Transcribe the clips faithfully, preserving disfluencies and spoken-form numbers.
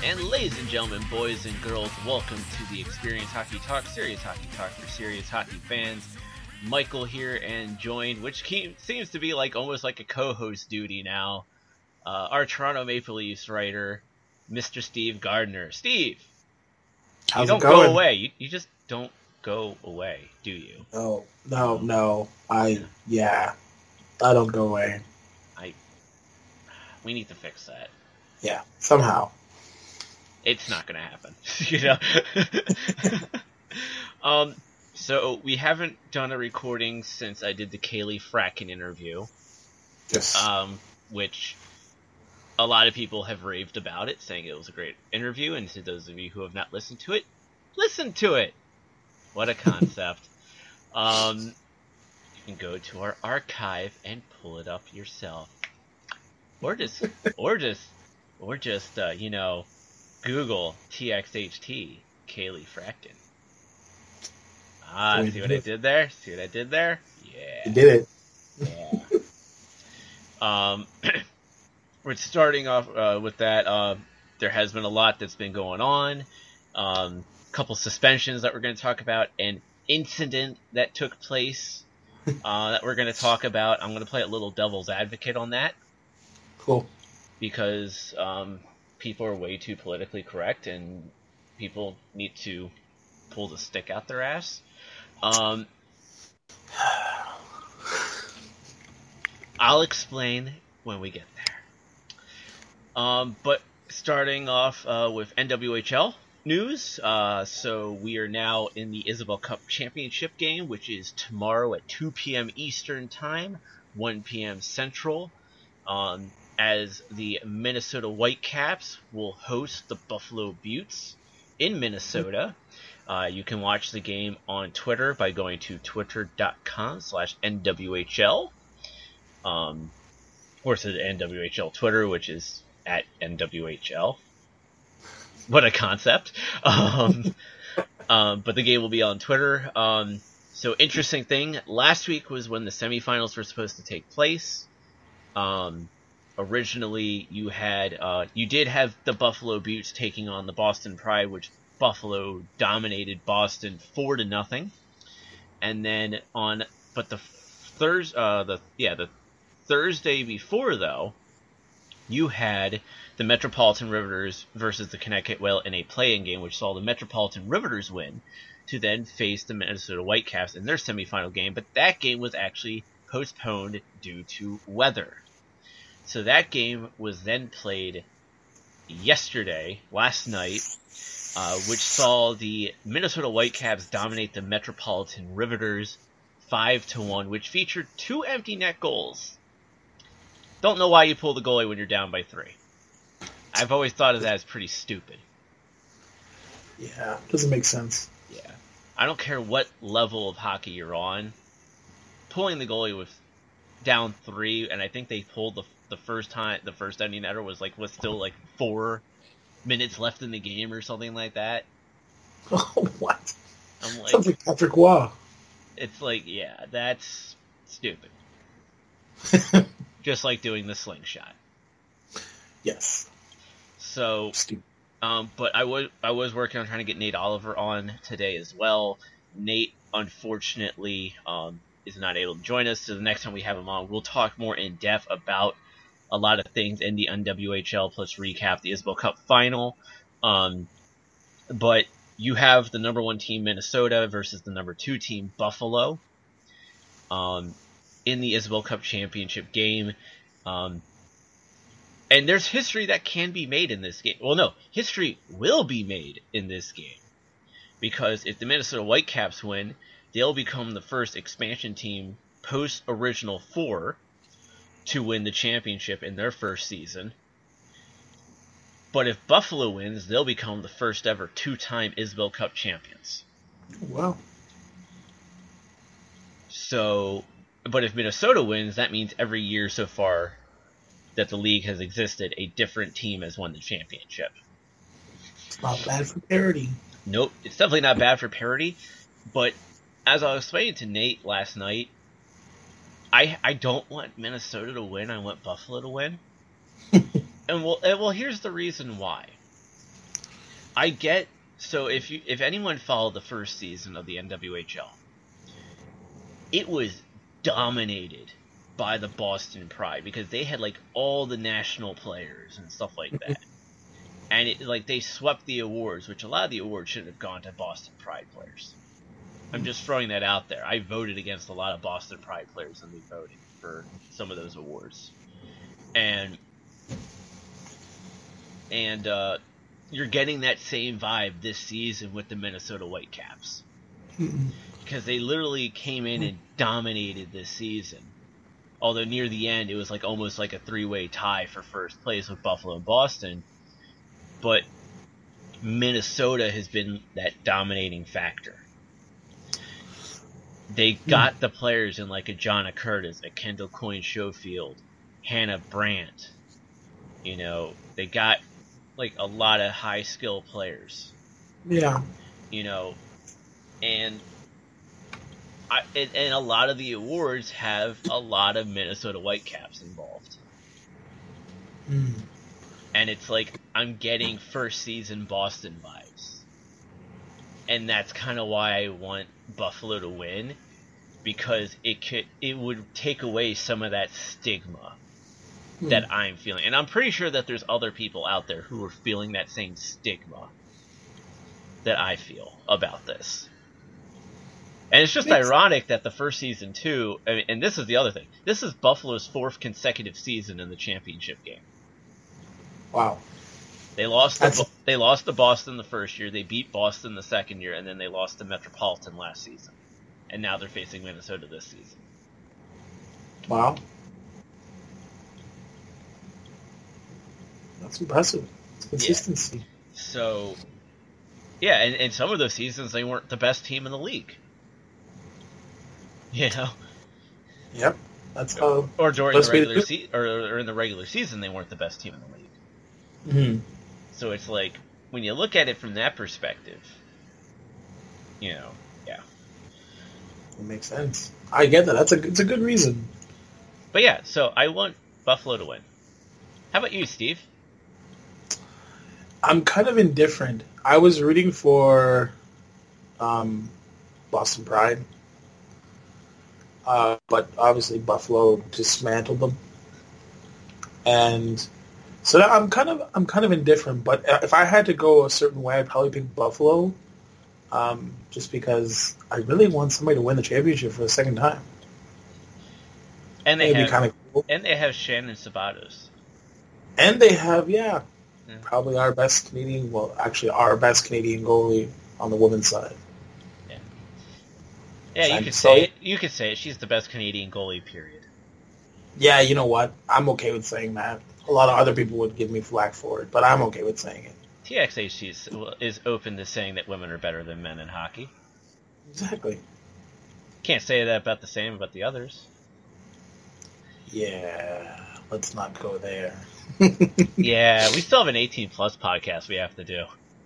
And ladies and gentlemen, boys and girls, welcome to the Experience Hockey Talk, serious hockey talk for serious hockey fans. Michael here, and joined, which seems to be like almost like a co-host duty now, uh, our Toronto Maple Leafs writer, Mister Steve Gardner. Steve, How's you don't it going? go away. You, you just don't go away, do you? No, no, no. I, yeah, I don't go away. I. We need to fix that. Yeah, somehow. It's not going to happen, you know. um, so we haven't done a recording since I did the Kaylee Fracken interview. Yes. Um, which a lot of people have raved about it, saying it was a great interview. And to those of you who have not listened to it, listen to it. What a concept! um, you can go to our archive and pull it up yourself, or just, or just, or just, uh, you know. Google T X H T Kaylee Fracken. Ah, Wait, see what I did there? See what I did there? Yeah. You did it. Yeah. um, we're starting off uh, with that. Uh, there has been a lot that's been going on. Um, a couple suspensions that we're going to talk about. An incident that took place uh, that we're going to talk about. I'm going to play a little devil's advocate on that. Cool. Because um, people are way too politically correct, and people need to pull the stick out their ass. Um, I'll explain when we get there. Um, but starting off uh, with N W H L news, uh, so we are now in the Isabel Cup Championship game, which is tomorrow at two p.m. Eastern Time, one p.m. Central. Um, as the Minnesota Whitecaps will host the Buffalo Beauts in Minnesota. Uh, you can watch the game on Twitter by going to twitter.com slash NWHL. Um, or to the N W H L Twitter, which is at N W H L. What a concept. Um, um, but the game will be on Twitter. Um, so interesting thing, last week was when the semifinals were supposed to take place. Um, Originally, you had uh, you did have the Buffalo Beauts taking on the Boston Pride, which Buffalo dominated Boston four to nothing. And then on, but the Thursday, uh, the yeah, the Thursday before though, you had the Metropolitan Riveters versus the Connecticut Whale in a play-in game, which saw the Metropolitan Riveters win to then face the Minnesota Whitecaps in their semifinal game. But that game was actually postponed due to weather. So that game was then played yesterday, last night, uh, which saw the Minnesota Whitecaps dominate the Metropolitan Riveters five to one, which featured two empty net goals. Don't know why you pull the goalie when you're down by three. I've always thought of that as pretty stupid. Yeah, doesn't make sense. Yeah. I don't care what level of hockey you're on. Pulling the goalie with down three, and I think they pulled the the first time, the first empty netter was like, was still like four minutes left in the game or something like that. Oh, what? I'm like, sounds like Patrick Waugh. It's like, yeah, that's stupid. Just like doing the slingshot. Yes. So, Stupid. um, but I was I was working on trying to get Nate Oliver on today as well. Nate, unfortunately, um, is not able to join us. So the next time we have him on, we'll talk more in depth about a lot of things in the N W H L, plus recap the Isabel Cup final. Um, but you have the number one team Minnesota versus the number two team Buffalo um, in the Isabel Cup championship game. Um, and there's history that can be made in this game. Well, no, history will be made in this game. Because if the Minnesota Whitecaps win, they'll become the first expansion team post-Original Four to win the championship in their first season. But if Buffalo wins, they'll become the first ever two-time Isabel Cup champions. Wow. So, but if Minnesota wins, that means every year so far that the league has existed, a different team has won the championship. It's not bad for parity. Nope, it's definitely not bad for parity, but as I was explaining to Nate last night, I I don't want Minnesota to win. I want Buffalo to win. and well, and well, here's the reason why. I get so if you if anyone followed the first season of the N W H L, it was dominated by the Boston Pride because they had like all the national players and stuff like that. And it like they swept the awards, which a lot of the awards should have gone to Boston Pride players. I'm just throwing that out there. I voted against a lot of Boston Pride players in the voting for some of those awards. And and uh, you're getting that same vibe this season with the Minnesota Whitecaps. Because they literally came in and dominated this season. Although near the end, it was like almost like a three-way tie for first place with Buffalo and Boston. But Minnesota has been that dominating factor. They got the players in like a Jonna Curtis, a Kendall Coyne-Schofield, Hannah Brandt. You know, they got like a lot of high-skill players. Yeah. You know, and, I, and and a lot of the awards have a lot of Minnesota Whitecaps involved. Mm. And it's like, I'm getting first season Boston vibes. And that's kind of why I want Buffalo to win. Because it could, it would take away some of that stigma mm. that I'm feeling. And I'm pretty sure that there's other people out there who are feeling that same stigma that I feel about this. And it's just Makes ironic that the first season, too, I mean, and this is the other thing. This is Buffalo's fourth consecutive season in the championship game. Wow. They lost to, they lost to Boston the first year, they beat Boston the second year, and then they lost to Metropolitan last season. And now they're facing Minnesota this season. Wow. That's impressive. It's consistency. Yeah. So, yeah, and, and some of those seasons, they weren't the best team in the league. You know? Yep. That's how. Or during the regular se- or, or in the regular season, they weren't the best team in the league. Mm-hmm. So it's like, when you look at it from that perspective, you know, yeah. It makes sense. I get that. That's a it's a good reason. But yeah, so I want Buffalo to win. How about you, Steve? I'm kind of indifferent. I was rooting for um, Boston Pride, uh, but obviously Buffalo dismantled them, and so I'm kind of I'm kind of indifferent. But if I had to go a certain way, I'd probably pick Buffalo, um, just because I really want somebody to win the championship for the second time. And they It'd have be kind of cool. And they have Shannon Sabatos. And they have yeah. Yeah. Probably our best Canadian, well, actually our best Canadian goalie on the women's side. Yeah, yeah, you I'm could so, say it. You could say it. She's the best Canadian goalie, period. Yeah, you know what? I'm okay with saying that. A lot of other people would give me flack for it, but I'm okay with saying it. T X H is, is open to saying that women are better than men in hockey. Exactly. Can't say that about the same about the others. Yeah, let's not go there. Yeah, we still have an eighteen plus podcast we have to do.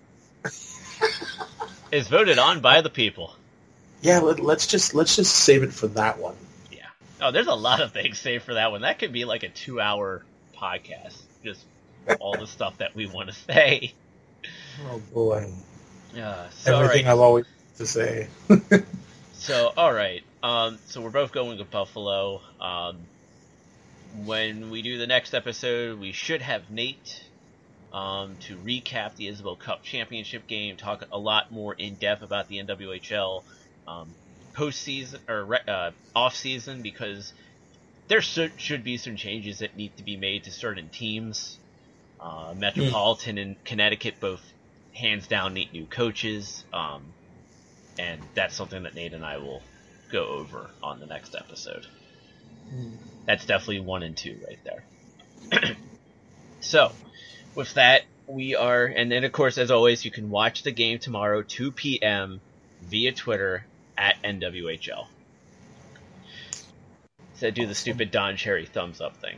It's voted on by the people. Yeah, let, let's just let's just save it for that one. Yeah. Oh, there's a lot of things saved for that one. That could be like a two-hour podcast, just all the stuff that we want to say. Oh boy. Uh, so, Everything right. I've always to say. So, all right. Um, so we're both going with Buffalo. Um, when we do the next episode, we should have Nate um, to recap the Isabel Cup Championship game, talk a lot more in depth about the N W H L um, postseason or uh, off season, because there should, should be some changes that need to be made to certain teams. Uh, Metropolitan mm. and Connecticut both hands down need new coaches, um, and that's something that Nate and I will go over on the next episode. Mm. That's definitely one and two right there. So, with that, we are, and then of course, as always, you can watch the game tomorrow, two p.m. via Twitter at N W H L. So do the stupid Don Cherry thumbs up thing.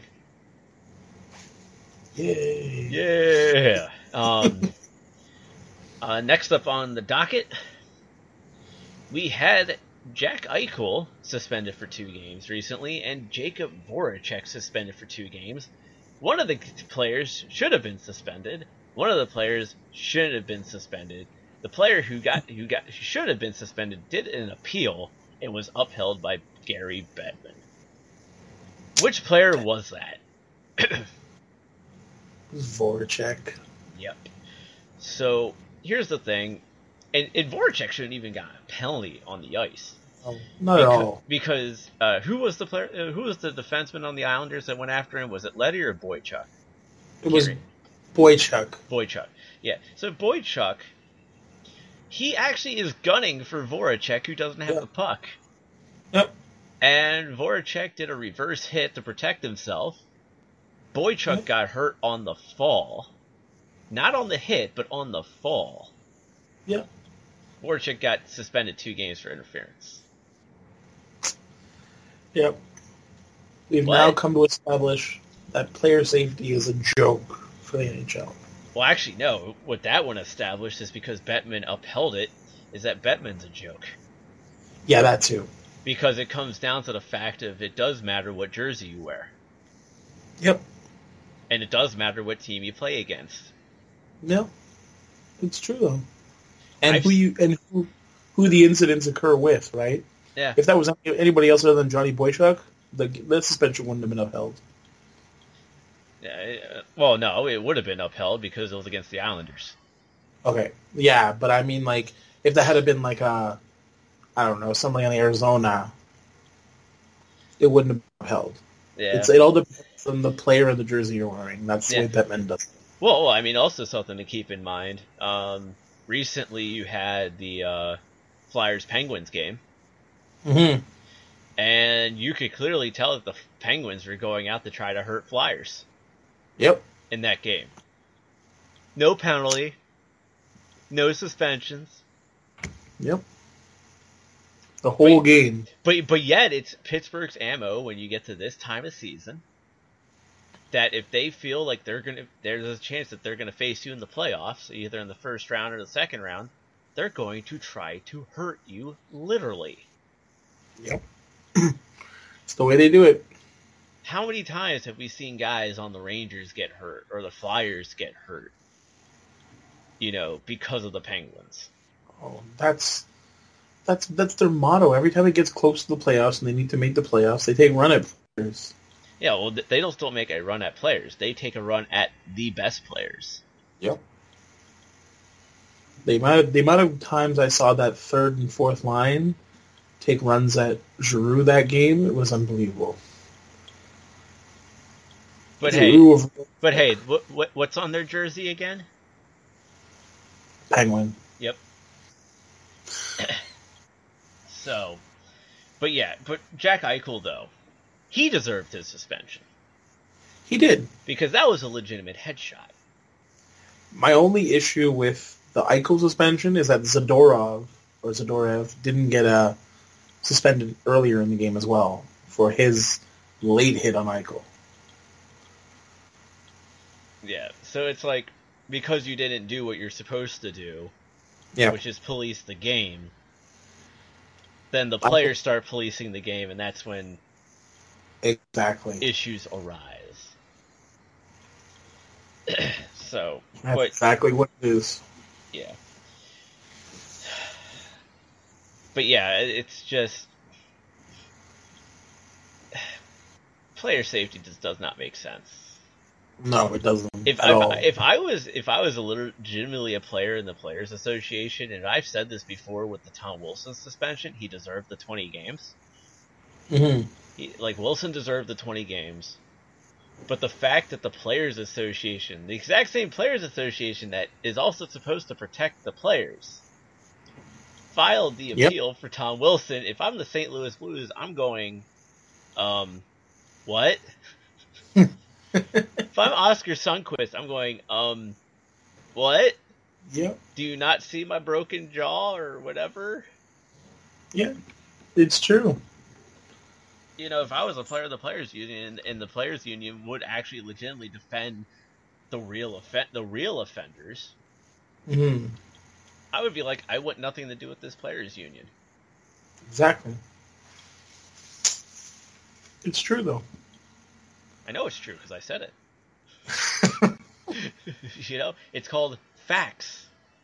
Yay! Yeah. Um, uh, next up on the docket, we had Jack Eichel suspended for two games recently, and Jacob Voracek suspended for two games. One of the players should have been suspended, One of the players shouldn't have been suspended. The player who got who got who should have been suspended did an appeal and was upheld by Gary Bettman. Which player was that? Voracek. Yep. So here's the thing, and, and Voracek shouldn't even got a penalty on the ice. Oh, not because, at all. Because uh, who was the player? Uh, who was the defenseman on the Islanders that went after him? Was it Letty or Boychuk? It was Boychuk. Boychuk. Yeah. So Boychuk, he actually is gunning for Voracek, who doesn't have yep. the puck. Yep. And Voracek did a reverse hit to protect himself. Boychuk yep. got hurt on the fall. Not on the hit, but on the fall. Yep. Voracek got suspended two games for interference. Yep. We've but, now come to establish that player safety is a joke for the N H L. Well, actually, no. What that one established is because Bettman upheld it, is that Bettman's a joke. Yeah, that too. Because it comes down to the fact of it does matter what jersey you wear. Yep. And it does matter what team you play against. No, it's true though. And I've... who you and who, who the incidents occur with, right? Yeah. If that was anybody else other than Johnny Boychuk, the, the suspension wouldn't have been upheld. Yeah. Well, no, it would have been upheld because it was against the Islanders. Okay. Yeah, but I mean, like, if that had been like a, I don't know, somebody on the Arizona, it wouldn't have been upheld. Yeah. It's, it all depends on the player of the jersey you're wearing. That's the yeah. way Bettman does it. Well, I mean, also something to keep in mind. Um, recently, you had the uh, Flyers-Penguins game. Mm-hmm. And you could clearly tell that the Penguins were going out to try to hurt Flyers. Yep. In that game. No penalty. No suspensions. Yep. The whole but, game. But but yet, it's Pittsburgh's ammo when you get to this time of season. That if they feel like they're gonna, there's a chance that they're gonna face you in the playoffs, either in the first round or the second round, they're going to try to hurt you, literally. Yep. It's the way they do it. How many times have we seen guys on the Rangers get hurt or the Flyers get hurt? You know, because of the Penguins. Oh, that's that's that's their motto. Every time it gets close to the playoffs and they need to make the playoffs, they take run at players. Yeah, well, they don't still make a run at players. They take a run at the best players. Yep. The amount of, the amount of times I saw that third and fourth line take runs at Giroux that game, it was unbelievable. But Giroux hey, of, but hey, what, what what's on their jersey again? Penguin. Yep. So, but yeah, but Jack Eichel though, he deserved his suspension. He did. Because that was a legitimate headshot. My only issue with the Eichel suspension is that Zadorov or Zadorev didn't get a suspended earlier in the game as well for his late hit on Eichel. Yeah, so it's like, because you didn't do what you're supposed to do, yeah. which is police the game, then the players start policing the game, and that's when exactly issues arise. So, that's but, exactly what it is. Yeah. But yeah, it's just player safety just does not make sense. No, it doesn't. If at I, all. if I was if I was a legitimately a player in the Players Association, and I've said this before with the Tom Wilson suspension, he deserved the twenty games. Mm-hmm. He, like Wilson deserved the twenty games, but the fact that the Players Association, the exact same Players Association that is also supposed to protect the players, filed the appeal yep. for Tom Wilson. If I'm the Saint Louis Blues, I'm going, um, what? If I'm Oscar Sundqvist, I'm going, um, what? Yep. Do you not see my broken jaw or whatever? Yeah, it's true. You know, if I was a player of the Players Union, and the Players Union would actually legitimately defend the real offen- the real offenders, mm-hmm. I would be like, I want nothing to do with this Players Union. Exactly. It's true, though. I know it's true because I said it. You know, it's called facts.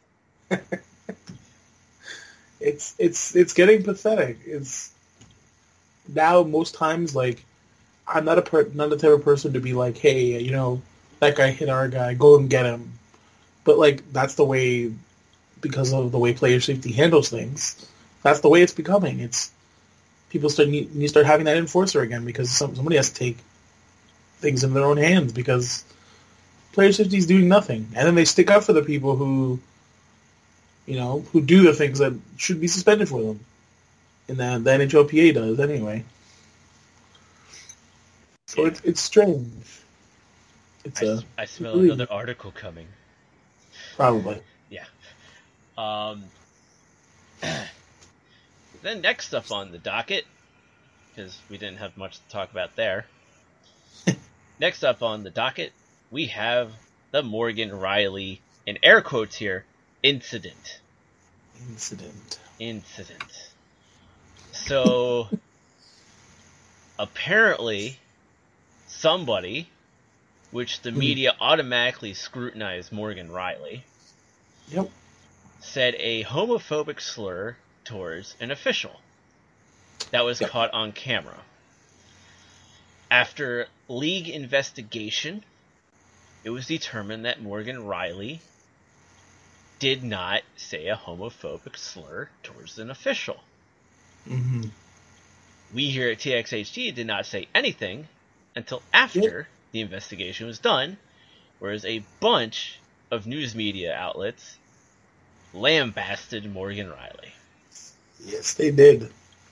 it's it's it's getting pathetic. It's now most times like I'm not a per, not the type of person to be like, hey, you know, that guy hit our guy, go and get him. But like that's the way, because of the way player safety handles things. That's the way it's becoming. It's people start need, need to start having that enforcer again because some, somebody has to take things in their own hands because player safety is doing nothing, and then they stick up for the people who, you know, who do the things that should be suspended for them, and that the N H L P A does anyway. So yeah. it's it's strange. It's I, a, I smell really, another article coming. Probably. Yeah. Um. Then next up on the docket, because we didn't have much to talk about there. Next up on the docket, we have the Morgan Rielly, in air quotes here, incident. Incident. Incident. So, apparently, somebody, which the media automatically scrutinized Morgan Rielly, Yep. said a homophobic slur towards an official. That was Yep. caught on camera. After league investigation, it was determined that Morgan Rielly did not say a homophobic slur towards an official. Mm-hmm. We here at T X H T did not say anything until after Yep. the investigation was done, whereas a bunch of news media outlets lambasted Morgan Rielly. Yes, they did.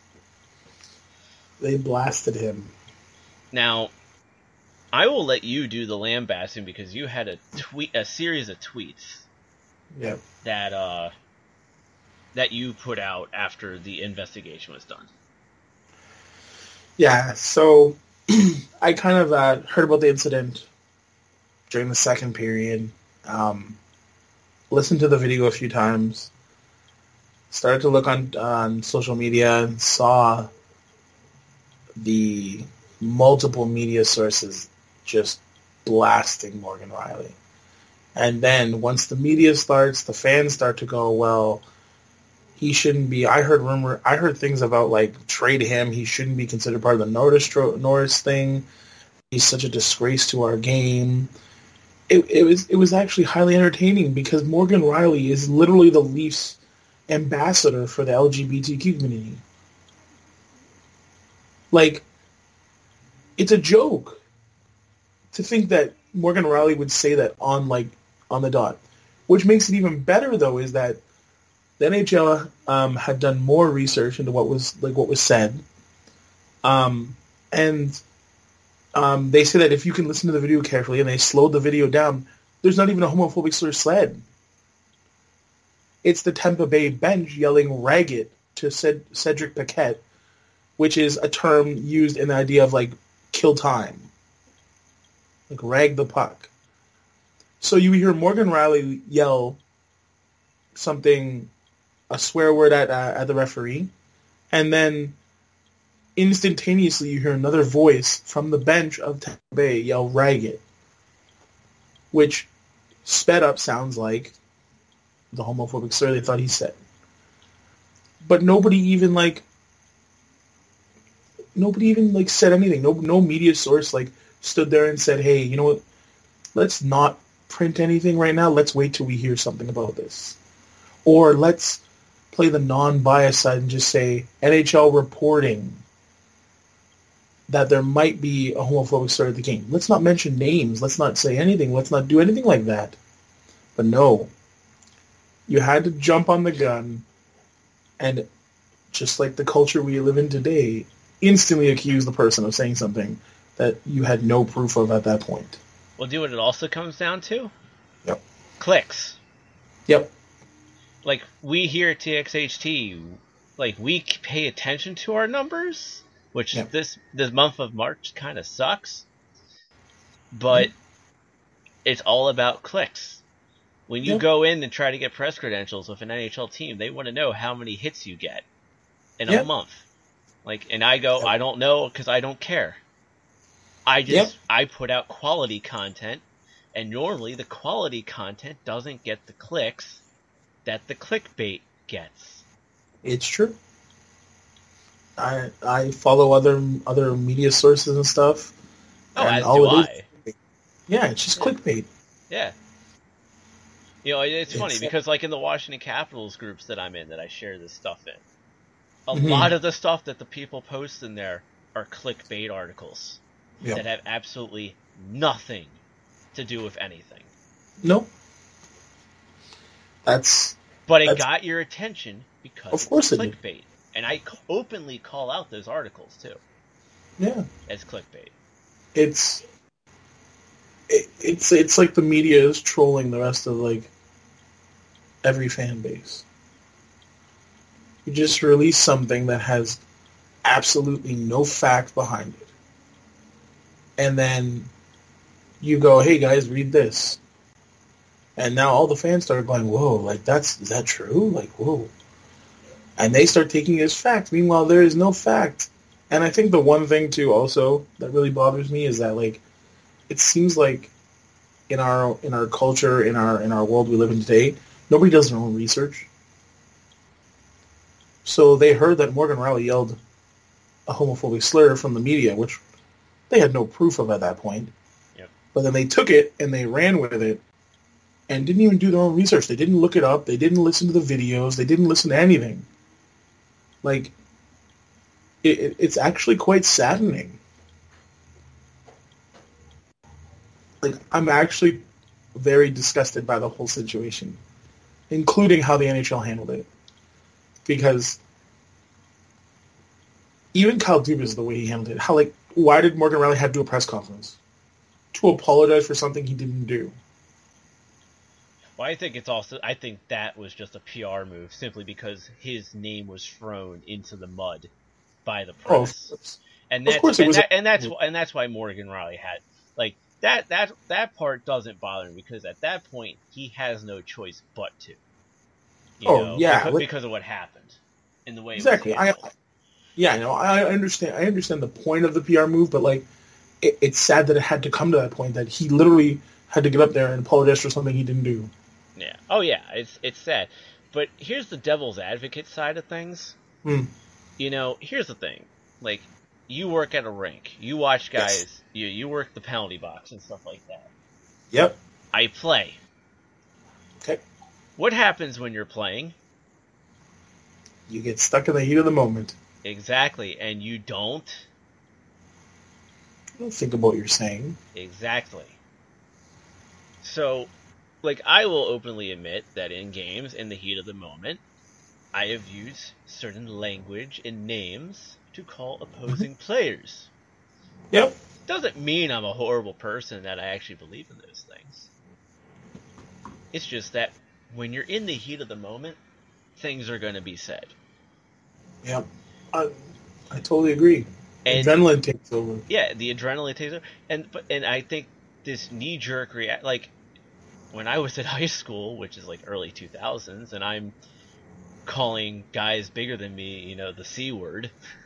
They blasted him. Now, I will let you do the lambasting because you had a tweet, a series of tweets Yep. that uh, that you put out after the investigation was done. Yeah, so I kind of uh, heard about the incident during the second period, um, listened to the video a few times, started to look on, on social media and saw the multiple media sources just blasting Morgan Rielly. And then once the media starts, the fans start to go, well, he shouldn't be. I heard rumor. I heard things about like trade him. He shouldn't be considered part of the Norris Norris thing. He's such a disgrace to our game. It, it was it was actually highly entertaining because Morgan Rielly is literally the Leafs ambassador for the L G B T Q community. Like, it's a joke to think that Morgan Rielly would say that on like on the dot. Which makes it even better though is that the N H L um, had done more research into what was like what was said, um, and um, they say that if you can listen to the video carefully, and they slowed the video down, there's not even a homophobic slur said. It's the Tampa Bay bench yelling "rag it" to Ced- Cedric Paquette, which is a term used in the idea of like kill time, like rag the puck. So you hear Morgan Rielly yell something, a swear word at uh, at the referee, and then instantaneously you hear another voice from the bench of Tampa Bay yell "rag it," which sped up sounds like the homophobic slur they thought he said. But nobody even like nobody even like said anything. No no media source like stood there and said, "Hey, you know what? Let's not print anything right now. Let's wait till we hear something about this." Or let's play the non-biased side and just say N H L reporting that there might be a homophobic slur at the game. Let's not mention names. Let's not say anything. Let's not do anything like that. But no. You had to jump on the gun and, just like the culture we live in today, instantly accuse the person of saying something that you had no proof of at that point. Well, do you know what it also comes down to? Yep. Clicks. Yep. Like, we here at T X H T, like, we pay attention to our numbers, which Yep. this this month of March kind of sucks. But mm-hmm. It's all about clicks. When you yep. go in and try to get press credentials with an N H L team, they want to know how many hits you get in yep. a month. Like, and I go, yep. I don't know because I don't care. I just, yep. I put out quality content And normally the quality content doesn't get the clicks that the clickbait gets. It's true. I I follow other other media sources and stuff. Oh, and as all do it I. is, yeah, it's just Yeah. clickbait. Yeah. You know, it's funny It's- because like in the Washington Capitals groups that I'm in that I share this stuff in, a Mhm. lot of the stuff that the people post in there are clickbait articles Yeah. that have absolutely nothing to do with anything. No. That's But it That's- got your attention because Of course it's it did. clickbait. And I c- openly call out those articles too yeah. as clickbait. It's it, it's it's like the media is trolling the rest of like every fan base. You just release something that has absolutely no fact behind it. And then you go, hey guys, read this. And now all the fans start going, whoa, like that's, is that true? Like, whoa. And they start taking it as fact. Meanwhile, there is no fact. And I think the one thing too also that really bothers me is that like, it seems like in our, in our culture, in our, in our world we live in today, nobody does their own research. So they heard that Morgan Riley yelled a homophobic slur from the media, which they had no proof of at that point. Yep. But then they took it and they ran with it and didn't even do their own research. They didn't look it up. They didn't listen to the videos. They didn't listen to anything. Like, it, it, it's actually quite saddening. Like, I'm actually very disgusted by the whole situation, including how the N H L handled it. Because even Kyle Dubas, the way he handled it, how like, why did Morgan Riley have to do a press conference? To apologize for something he didn't do. Well, I think it's also, I think that was just a P R move simply because his name was thrown into the mud by the Oh, of press. course. And Of that's, course it and, was that, a- and that's, and that's why Morgan Riley had, like, that, that, that part doesn't bother me because at that point he has no choice but to. You Oh, know, yeah, because, like- because of what happened and the way Exactly. it was I, handled. yeah, I know. I understand. I understand the point of the P R move, but like, it, it's sad that it had to come to that point that he literally had to get up there and apologize for something he didn't do. Yeah. Oh yeah, it's it's sad. But here's the devil's advocate side of things. Hmm. You know, here's the thing. Like, you work at a rink. You watch guys. Yes. You you work the penalty box and stuff like that. Yep. I play. Okay. What happens when you're playing? You get stuck in the heat of the moment. Exactly, and you don't. You don't think about what you're saying. Exactly. So, like, I will openly admit that in games, in the heat of the moment, I have used certain language and names to call opposing players. Yep. Doesn't mean I'm a horrible person that I actually believe in those things. It's just that when you're in the heat of the moment, things are going to be said. Yep. I, I totally agree. And Adrenaline takes over. yeah, the adrenaline takes over, and but and I think this knee jerk react, like when I was in high school, which is like early two thousands, and I'm calling guys bigger than me, you know, the C word,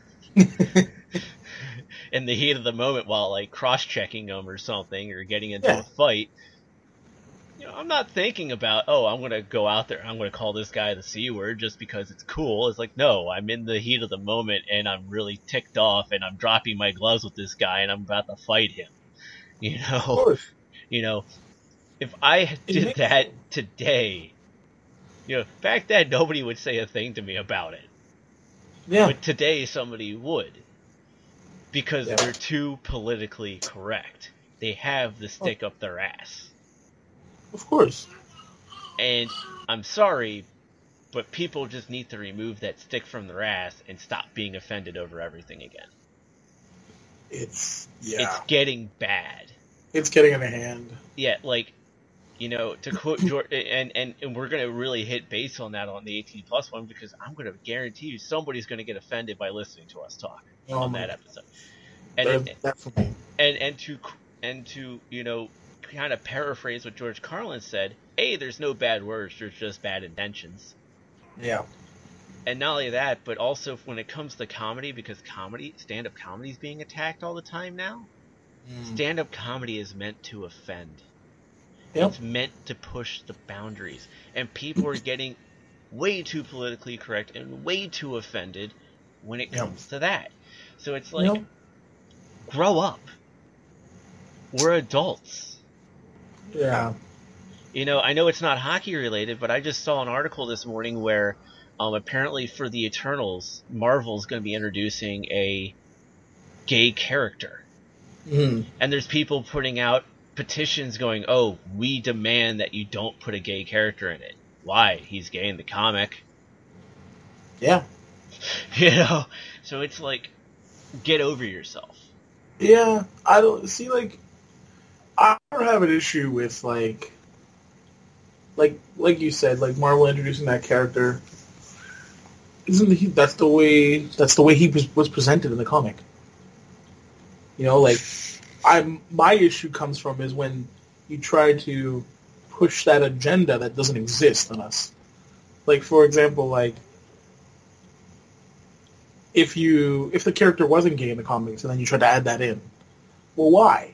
in the heat of the moment while like cross checking them or something or getting into Yeah. a fight. You know, I'm not thinking about, oh, I'm gonna go out there, I'm gonna call this guy the C word just because it's cool. It's like, no, I'm in the heat of the moment and I'm really ticked off and I'm dropping my gloves with this guy and I'm about to fight him. You Of know, course. you know, if I It did makes that sense. today, you know, back then nobody would say a thing to me about it. Yeah. But today somebody would. Because Yeah. they're too politically correct. They have the stick up their ass. Of course. And I'm sorry, but people just need to remove that stick from their ass and stop being offended over everything again. It's yeah. It's getting bad. It's getting in a hand. Yeah, like, you know, to quote George, and, and, and we're going to really hit base on that on the eighteen plus one because I'm going to guarantee you somebody's going to get offended by listening to us talk Oh on my that God. episode. And, There's it, definitely. and and to and to you know kind of paraphrase what George Carlin said, hey, there's no bad words, there's just bad intentions. Yeah. And not only that, but also when it comes to comedy, because comedy, stand-up comedy is being attacked all the time now. Mm. Stand-up comedy is meant to offend. Yep. It's meant to push the boundaries. And people are getting way too politically correct and way too offended when it comes yep. to that. So it's like, yep. grow up. We're adults. Yeah. You know, I know it's not hockey related, but I just saw an article this morning where um, apparently for the Eternals, Marvel's going to be introducing a gay character. Mm. And there's people putting out petitions going, oh, we demand that you don't put a gay character in it. Why? He's gay in the comic. Yeah. You know? So it's like, get over yourself. Yeah. I don't see, like, I don't have an issue with, like, like, like you said, like Marvel introducing that character. Isn't he, that's the way, that's the way he was, was presented in the comic. You know, like, I'm, my issue comes from is when you try to push that agenda that doesn't exist on us. Like, for example, like, if you, if the character wasn't gay in the comics and then you try to add that in, well, why?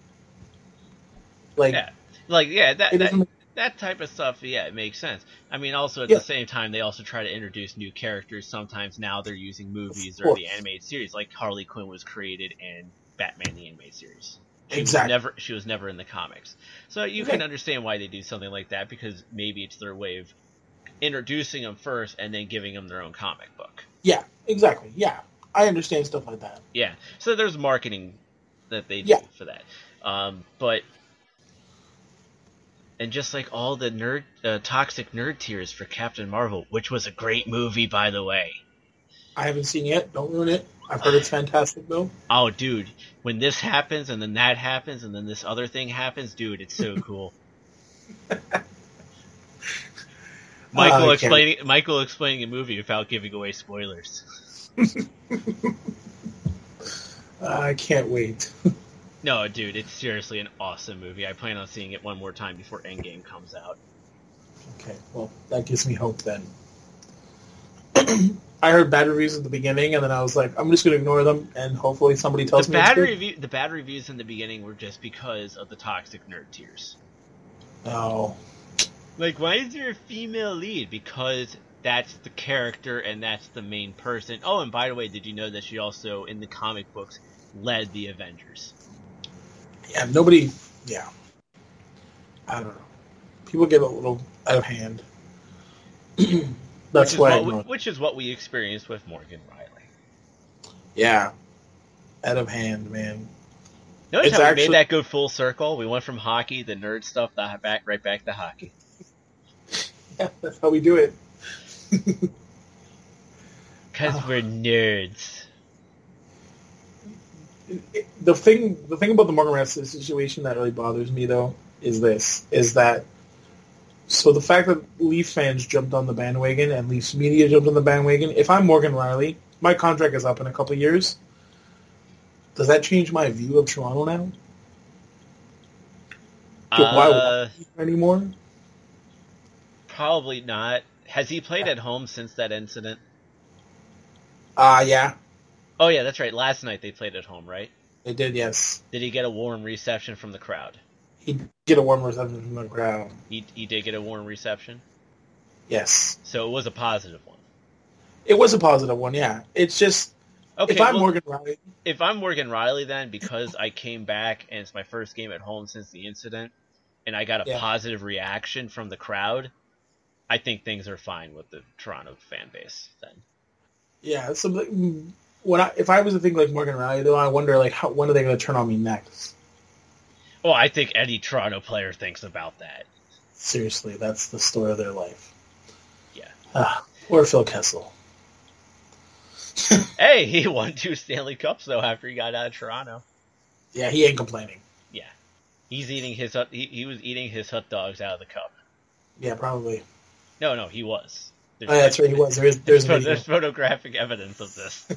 Like, yeah, like, yeah, that, that, that type of stuff, yeah, it makes sense. I mean, also, at yeah. the same time, they also try to introduce new characters. Sometimes now they're using movies or the animated series, like Harley Quinn was created in Batman the Animated Series. She exactly. was never she was never in the comics. So you yeah. can understand why they do something like that, because maybe it's their way of introducing them first and then giving them their own comic book. Yeah, exactly. Yeah. I understand stuff like that. Yeah. So there's marketing that they do yeah. for that. Um, but and just like all the nerd uh, toxic nerd tears for Captain Marvel, which was a great movie, by the way. I haven't seen it yet. Don't ruin it. I've heard it's fantastic, though. Oh, dude. When this happens, and then that happens, and then this other thing happens, dude, it's so cool. Michael uh, explaining Michael explaining a movie without giving away spoilers. I can't wait. No, dude, it's seriously an awesome movie. I plan on seeing it one more time before Endgame comes out. Okay, well, that gives me hope then. I heard bad reviews at the beginning, and then I was like, I'm just going to ignore them, and hopefully somebody tells the me bad it's good. review. The bad reviews in the beginning were just because of the toxic nerd tears. Oh. Like, why is there a female lead? Because that's the character, and that's the main person. Oh, and by the way, did you know that she also, in the comic books, led the Avengers? Yeah, nobody... Yeah. I don't know. People get a little out of hand. That's which why. We, which is what we experienced with Morgan Riley. Yeah, out of hand, man. Notice it's how we actually... made that go full circle. We went from hockey, the nerd stuff, the back right back to hockey. Yeah, that's how we do it. Because uh, we're nerds. The thing, the thing about the Morgan Riley situation that really bothers me, though, is this: is that. So the fact that Leaf fans jumped on the bandwagon and Leafs media jumped on the bandwagon, if I'm Morgan Riley, my contract is up in a couple of years. Does that change my view of Toronto now? Uh, Why would I anymore? Probably not. Has he played at home since that incident? Ah, uh, yeah. Oh, yeah, that's right. Last night they played at home, right? They did, yes. Did he get a warm reception from the crowd? He did get a warm reception from the crowd. He, he did get a warm reception? Yes. So it was a positive one? It was a positive one, yeah. It's just, okay, if I'm well, Morgan Riley... If I'm Morgan Riley, then, because I came back and it's my first game at home since the incident, and I got a yeah. positive reaction from the crowd, I think things are fine with the Toronto fan base then. Yeah, so when I, if I was to think like Morgan Riley, though, I wonder, like, how, when are they going to turn on me next? Oh, I think any Toronto player thinks about that. Seriously, that's the story of their life. Yeah. Ah, poor Phil Kessel. Hey, he won two Stanley Cups, though, after he got out of Toronto. Yeah, he ain't complaining. Yeah. He's eating his... He, he was eating his hot dogs out of the cup. Yeah, probably. No, no, he was. There's, oh, yeah, that's right, he was. There is, there's, there's, there's photographic evidence of this.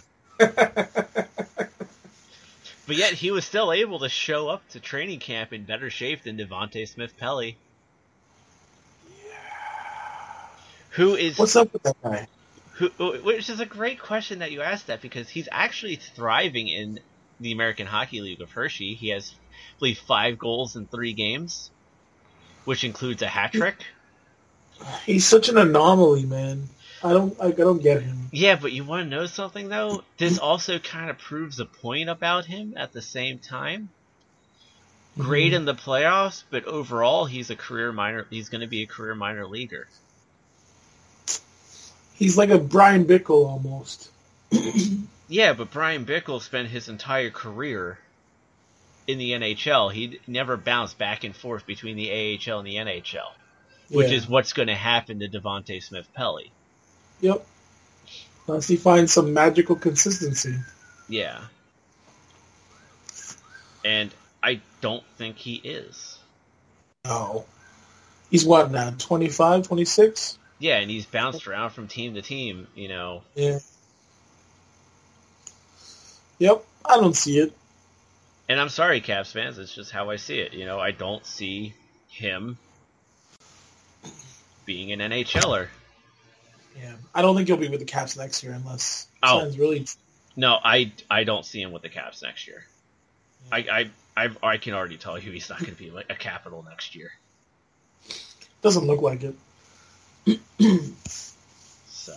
But yet, he was still able to show up to training camp in better shape than Devontae Smith-Pelly. Yeah. Who is... What's up with that guy? Who, which is a great question that you asked that, because he's actually thriving in the American Hockey League of Hershey. He has, I believe, five goals in three games. which includes a hat trick. He's such an anomaly, man. I don't, I, I don't get him. Yeah, but you want to know something though? This also kind of proves a point about him at the same time. Great in the playoffs, but overall, he's a career minor. He's going to be a career minor leaguer. He's like a Brian Bickle almost. Yeah, but Brian Bickle spent his entire career in the N H L. He never bounced back and forth between the A H L and the N H L, which Yeah. is what's going to happen to Devontae Smith-Pelly. Yep. Unless he finds some magical consistency. Yeah. And I don't think he is. No. He's what now, twenty-five, twenty-six? Yeah, and he's bounced around from team to team, you know. Yeah. Yep, I don't see it. And I'm sorry, Caps fans, it's just how I see it. You know, I don't see him being an NHLer. Yeah, I don't think he'll be with the Caps next year unless Oh. signs really. No, I, I don't see him with the Caps next year. I I I, I can already tell you he's not going to be like a Capital next year. Doesn't look like it. So,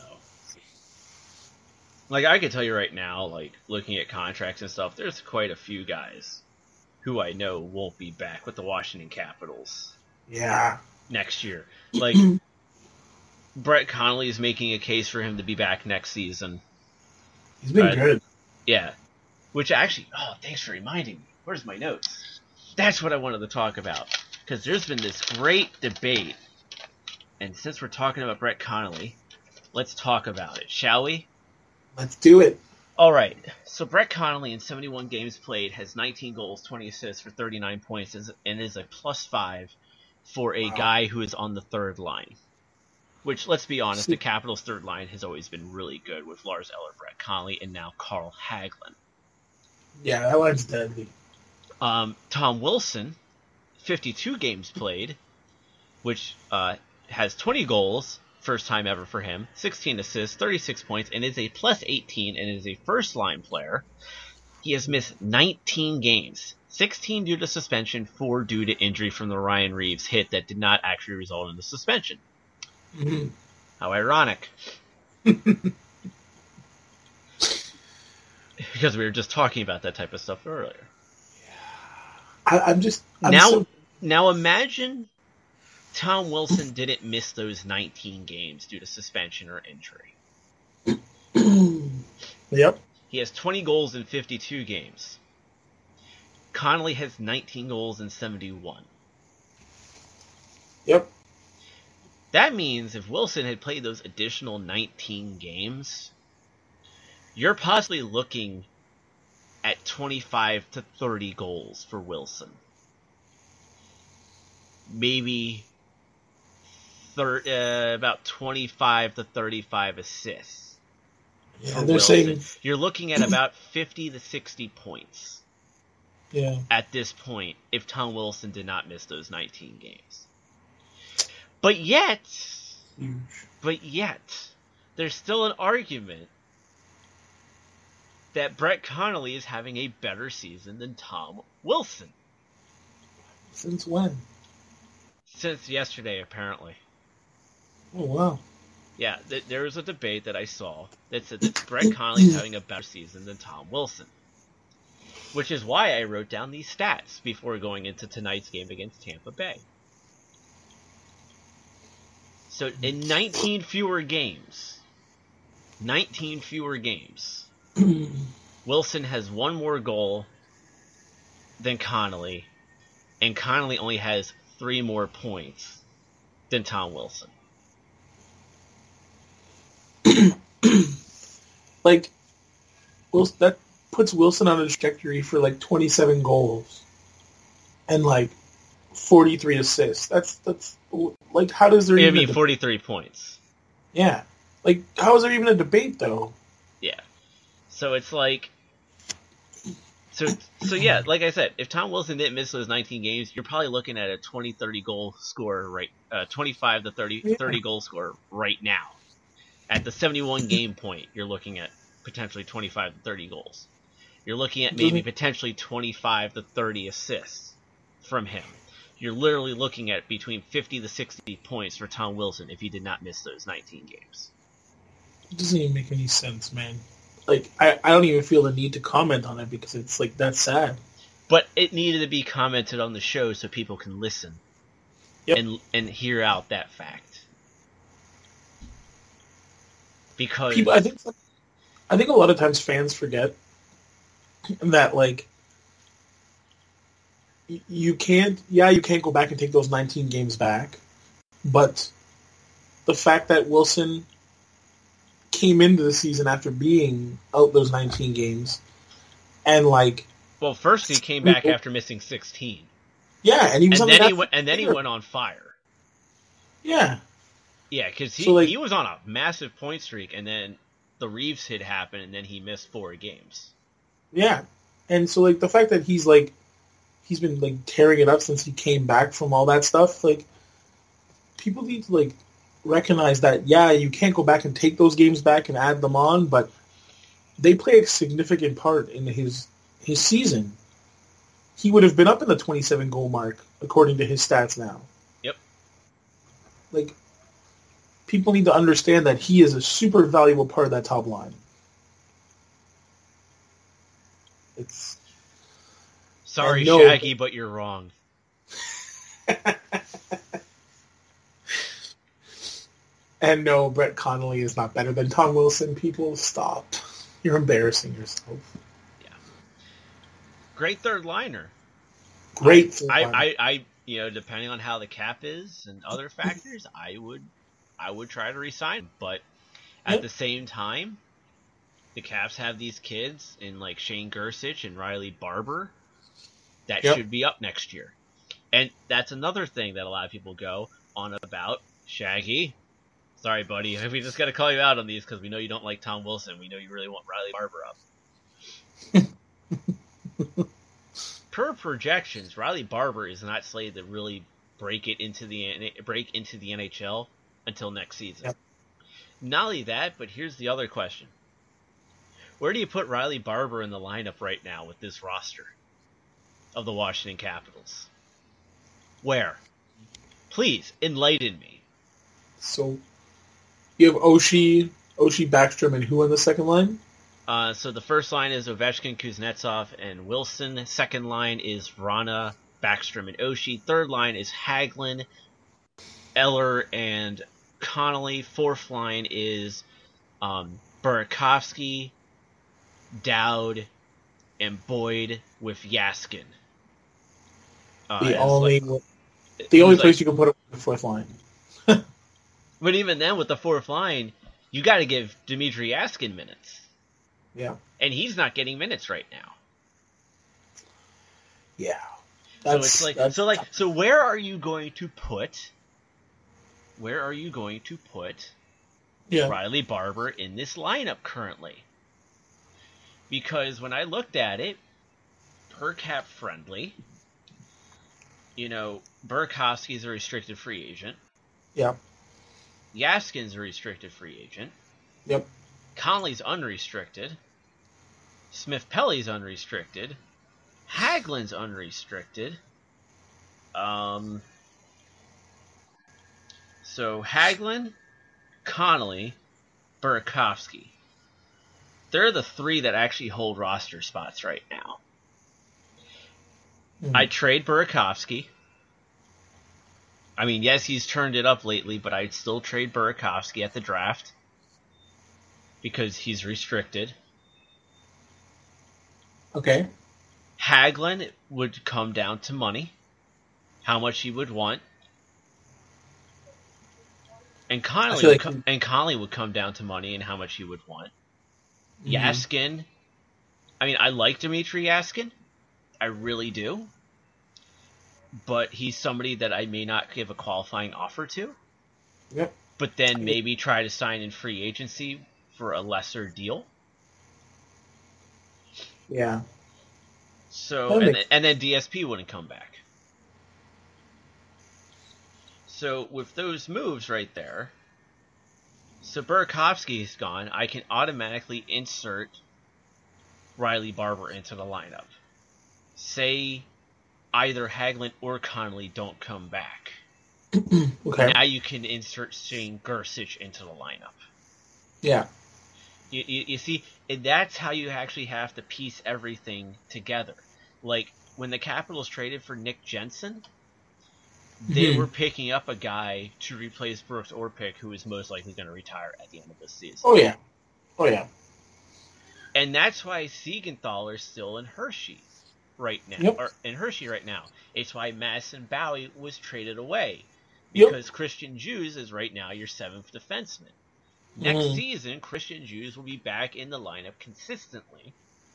like, I can tell you right now, like, looking at contracts and stuff, there's quite a few guys who I know won't be back with the Washington Capitals Yeah. next year. Like, Brett Connolly is making a case for him to be back next season. He's been Uh, good. Yeah. Which actually, oh, thanks for reminding me. Where's my notes? That's what I wanted to talk about. Because there's been this great debate. And since we're talking about Brett Connolly, let's talk about it, shall we? Let's do it. All right. So Brett Connolly in seventy-one games played has nineteen goals, twenty assists for thirty-nine points, and is a plus five for a Wow. guy who is on the third line. Which, let's be honest, the Capitals' third line has always been really good with Lars Eller, Brett Connolly, and now Carl Hagelin. Yeah, that line's deadly. Um, Tom Wilson, fifty-two games played, which uh, has twenty goals, first time ever for him, sixteen assists, thirty-six points, and is a plus eighteen, and is a first-line player. He has missed nineteen games, sixteen due to suspension, four due to injury from the Ryan Reeves hit that did not actually result in the suspension. Mm-hmm. How ironic. Because we were just talking about that type of stuff earlier. I, I'm just I'm now, so- now imagine Tom Wilson didn't miss those nineteen games due to suspension or injury. Yep. He has twenty goals in fifty-two games. Connolly has nineteen goals in seventy-one. Yep. That means if Wilson had played those additional nineteen games, you're possibly looking at twenty-five to thirty goals for Wilson. Maybe thir- uh, about twenty-five to thirty-five assists. Yeah, for they're Wilson. saying You're looking at about fifty to sixty points yeah. at this point if Tom Wilson did not miss those nineteen games. But yet, Huge. but yet, there's still an argument that Brett Connolly is having a better season than Tom Wilson. Since when? Since yesterday, apparently. Oh wow. Yeah, th- there was a debate that I saw that said that Brett Connolly is having a better season than Tom Wilson. Which is why I wrote down these stats before going into tonight's game against Tampa Bay. So in nineteen fewer games, nineteen fewer games, Wilson has one more goal than Connolly, and Connolly only has three more points than Tom Wilson. Like, Wilson, that puts Wilson on a trajectory for like twenty-seven goals and like forty-three assists. That's that's like, how does there I even? mean, a de- forty-three points. yeah, like how is there even a debate though? Yeah. So it's like, so so yeah, like I said, if Tom Wilson didn't miss those nineteen games, you're probably looking at a twenty, thirty goal score right, uh, twenty-five to thirty, Yeah. thirty goal score right now. At the seventy-one game point, you're looking at potentially twenty-five to thirty goals. You're looking at maybe Mhm. potentially twenty-five to thirty assists from him. you're literally looking at between fifty to sixty points for Tom Wilson if he did not miss those nineteen games. It doesn't even make any sense, man. Like, I, I don't even feel the need to comment on it because it's, like, that's sad. But it needed to be commented on the show so people can listen yep. and and hear out that fact. Because people, I think, I think a lot of times fans forget that, like, you can't, yeah, you can't go back and take those nineteen games back, but the fact that Wilson came into the season after being out those nineteen games, and like, well, first he came back after missing sixteen. Yeah, and he was and on then the he went, and then he went on fire. Yeah, yeah, because he so, like, he was on a massive point streak, and then the Reeves hit happened, and then he missed four games. Yeah, and so like the fact that he's like he's been like tearing it up since he came back from all that stuff, like people need to like recognize that, yeah, you can't go back and take those games back and add them on, but they play a significant part in his his season. He would have been up in the twenty-seven goal mark according to his stats now. Yep. Like, people need to understand that he is a super valuable part of that top line. It's sorry, no, Shaggy, but you're wrong. And no, Brett Connolly is not better than Tom Wilson. People, stop. You're embarrassing yourself. Yeah. Great third liner. Great third I, liner. I, I, you know, depending on how the cap is and other factors, I would, I would try to resign him. But at yep. the same time, the Caps have these kids in like Shane Gersich and Riley Barber that yep. should be up next year. And that's another thing that a lot of people go on about. Shaggy, sorry, buddy. We just got to call you out on these because we know you don't like Tom Wilson. We know you really want Riley Barber up. Per projections, Riley Barber is not slated to really break it into the break into the N H L until next season. Yep. Not only that, but here's the other question: where do you put Riley Barber in the lineup right now with this roster of the Washington Capitals? Where? Please enlighten me. So you have Oshie, Oshie, Backstrom, and who on the second line? Uh, so the first line is Ovechkin, Kuznetsov, and Wilson. Second line is Rana, Backstrom, and Oshie. Third line is Hagelin, Eller, and Connolly. Fourth line is um, Burakovsky, Dowd, and Boyd with Yaskin. Uh, the only like, the only place like, you can put him in the fourth line. But even then, with the fourth line, you got to give Dmitry Yaskin minutes. Yeah. And he's not getting minutes right now. Yeah. So it's like so like so where are you going to put where are you going to put yeah. Riley Barber in this lineup currently? Because when I looked at it, per cap friendly, you know, Burakovsky's a restricted free agent. Yeah. Yaskin's a restricted free agent. Yep. Conley's unrestricted. Smith Pelly's unrestricted. Hagelin's unrestricted. Um. So Hagelin, Connolly, Burakovsky. They're the three that actually hold roster spots right now. Mm. I trade Burakovsky. I mean, yes, he's turned it up lately, but I'd still trade Burakovsky at the draft because he's restricted. Okay. Hagelin would come down to money, how much he would want, and Connolly would like co- and Connolly would come down to money and how much he would want. Mm-hmm. Yaskin, I mean, I like Dmitry Yaskin, I really do. But he's somebody that I may not give a qualifying offer to. Yep. But then maybe try to sign in free agency for a lesser deal. Yeah. So and then, and then D S P wouldn't come back. So with those moves right there, so Burakovsky's gone, I can automatically insert Riley Barber into the lineup. Say either Hagelin or Connolly don't come back. Okay. Now you can insert Shane Gersich into the lineup. Yeah. You, you, you see, and that's how you actually have to piece everything together. Like, when the Capitals traded for Nick Jensen, they Mhm. were picking up a guy to replace Brooks Orpik, who is most likely going to retire at the end of this season. Oh, yeah. Oh, yeah. And that's why Siegenthaler's still in Hershey right now. Yep. Or in Hershey right now. It's why Madison Bowie was traded away. Yep. Because Christian Jews is right now your seventh defenseman. Next Mhm. season, Christian Jews will be back in the lineup consistently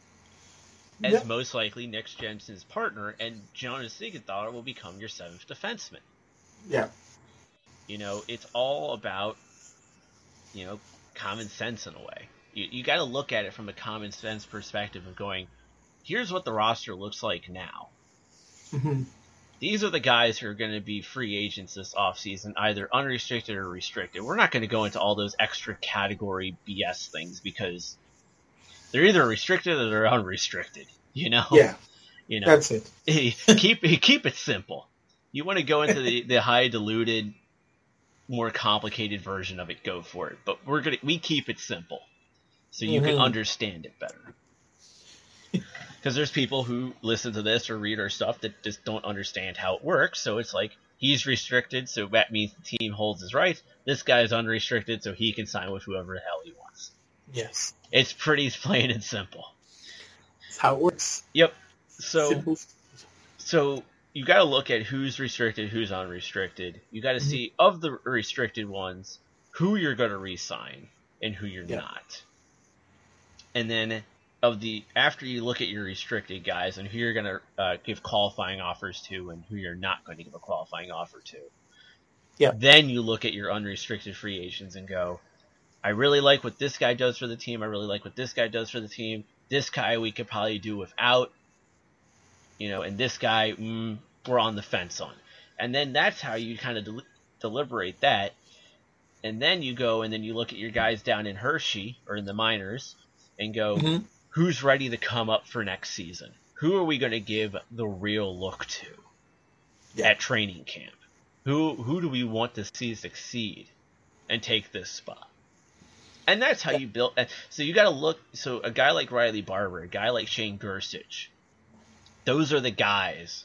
as Yep. most likely Nick Jensen's partner, and Jonas Siegenthaler will become your seventh defenseman. Yeah. You know, it's all about, you know, common sense in a way. You, you got to look at it from a common sense perspective of going, here's what the roster looks like now. Mhm. These are the guys who are going to be free agents this offseason, either unrestricted or restricted. We're not going to go into all those extra category B S things because they're either restricted or they're unrestricted. You know, Yeah. you know, That's it. keep keep it simple. You want to go into the, the high diluted, more complicated version of it, go for it. But we're gonna we keep it simple, so you can Mhm. understand it better. Because there's people who listen to this or read our stuff that just don't understand how it works. So it's like, he's restricted, so that means the team holds his rights. This guy's unrestricted, so he can sign with whoever the hell he wants. Yes. It's pretty plain and simple. That's how it works. Yep. So, Simple. so you got to look at who's restricted, who's unrestricted. You got to Mhm. see, of the restricted ones, who you're going to re-sign and who you're Yeah. not. And then of the after you look at your restricted guys and who you're going to uh, give qualifying offers to and who you're not going to give a qualifying offer to, Yeah. then you look at your unrestricted free agents and go, I really like what this guy does for the team. I really like what this guy does for the team. This guy we could probably do without, you know, and this guy mm, we're on the fence on. And then that's how you kind of del- deliberate that. And then you go and then you look at your guys down in Hershey or in the minors and go, Mhm. who's ready to come up for next season? Who are we going to give the real look to Yeah. at training camp? Who who do we want to see succeed and take this spot? And that's how Yeah. you build. So you got to look. So a guy like Riley Barber, a guy like Shane Gersich, those are the guys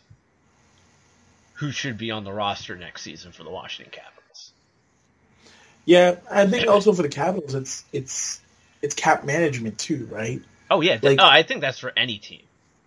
who should be on the roster next season for the Washington Capitals. Yeah, I think also for the Capitals, it's it's it's cap management too, right? Oh yeah, Like- oh, I think that's for any team.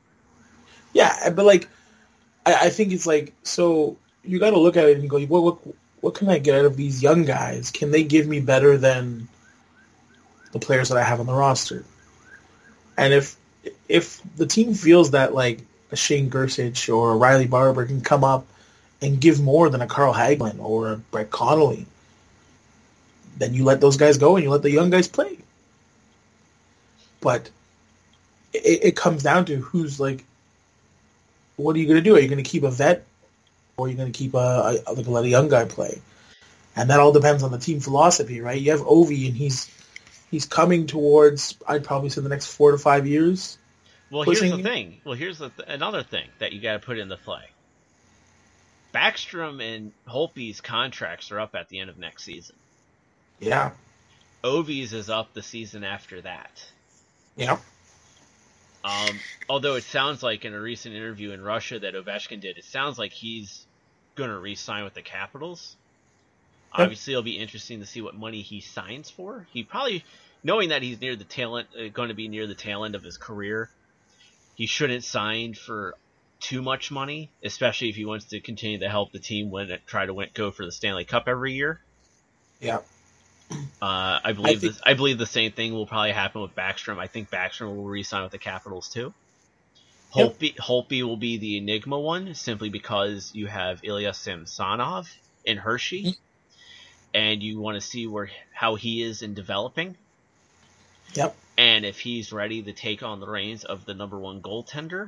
Yeah, but like, I, I think it's like, so you got to look at it and go, what, what what can I get out of these young guys? Can they give me better than the players that I have on the roster? And if if the team feels that like a Shane Gersich or a Riley Barber can come up and give more than a Carl Hagelin or a Brett Connolly, then you let those guys go and you let the young guys play. But it, it comes down to who's like, what are you going to do? Are you going to keep a vet, or are you going to keep a, a like let a young guy play? And that all depends on the team philosophy, right? You have Ovi, and he's he's coming towards, I'd probably say, the next four to five years. Well, Pushing- here's the thing. Well, here's the th- another thing that you got to put into play. Backstrom and Holtby's contracts are up at the end of next season. Yeah, Ovi's is up the season after that. yeah, Um, although it sounds like in a recent interview in Russia that Ovechkin did, it sounds like he's going to re-sign with the Capitals. Yep. Obviously, it'll be interesting to see what money he signs for. He probably, knowing that he's near the tail end, uh, going to be near the tail end of his career, he shouldn't sign for too much money, especially if he wants to continue to help the team win it, try to win, go for the Stanley Cup every year. yeah. Uh, I believe I think- this, I believe the same thing will probably happen with Backstrom. I think Backstrom will re-sign with the Capitals too. Yep. Holtby, Holtby will be the enigma one, simply because you have Ilya Samsonov in Hershey, Mhm. and you want to see where how he is in developing, Yep. and if he's ready to take on the reins of the number one goaltender,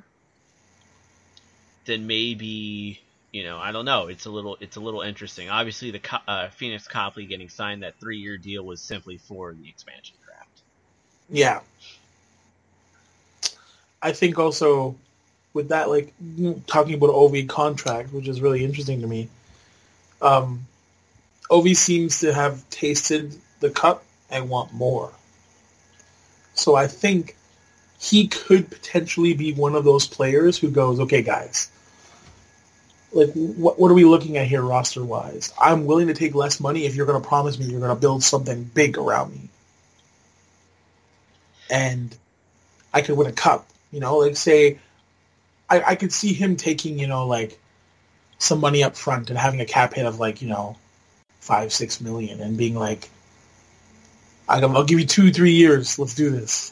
then maybe, you know, I don't know. It's a little, it's a little interesting. Obviously, the Co- uh, Phoenix Copley getting signed, that three-year deal was simply for the expansion draft. Yeah. I think also with that, like you know, talking about O V contract, which is really interesting to me. Um, Ovi seems to have tasted the cup and want more. So I think he could potentially be one of those players who goes, okay, guys, like what what are we looking at here roster wise? I'm willing to take less money if you're going to promise me you're going to build something big around me, and I could win a cup. You know, like say, I, I could see him taking you know like some money up front and having a cap hit of like you know five six million and being like, I'll give you two three years. Let's do this.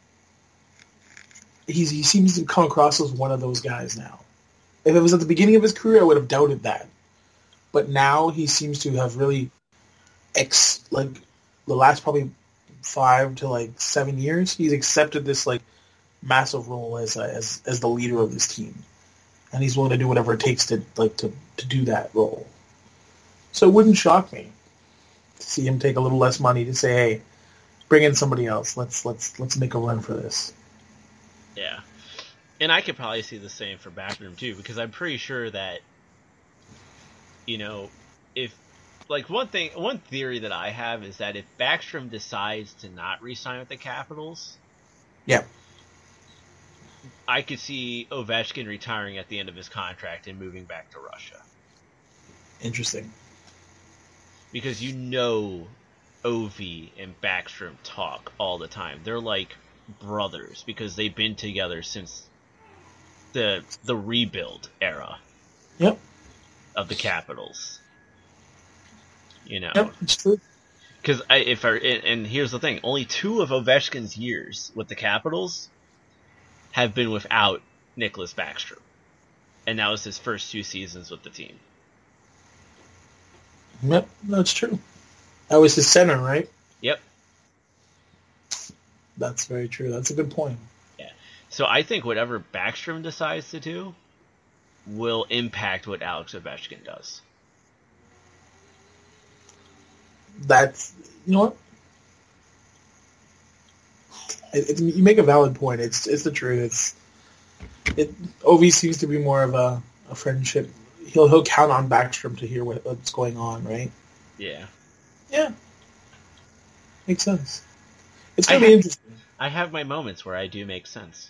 He's he seems to come across as one of those guys now. If it was at the beginning of his career, I would have doubted that. But now he seems to have really, ex like the last probably five to like seven years, he's accepted this like massive role as a, as as the leader of this team, and he's willing to do whatever it takes to like to, to do that role. So it wouldn't shock me to see him take a little less money to say, hey, bring in somebody else. Let's let's let's make a run for this. Yeah. And I could probably see the same for Backroom too, because I'm pretty sure that, you know, if, like, one thing, one theory that I have is that if Backstrom decides to not re-sign with the Capitals, yeah, I could see Ovechkin retiring at the end of his contract and moving back to Russia. Interesting. Because you know Ovi and Backstrom talk all the time. They're like brothers because they've been together since the the rebuild era. Yep. Of the Capitals. You know. Yep, it's true. Because I, if I, and here's the thing, only two of Ovechkin's years with the Capitals have been without Nicholas Backstrom, and that was his first two seasons with the team. Yep, that's true. That was his center, right? Yep. That's very true. That's a good point. Yeah. So I think whatever Backstrom decides to do will impact what Alex Ovechkin does. That's, you know what? It, it, you make a valid point. It's it's the truth. It's it. Ovi seems to be more of a, a friendship. He'll he'll count on Backstrom to hear what, what's going on, right? Yeah. Yeah. Makes sense. It's gonna I be have, interesting. I have my moments where I do make sense.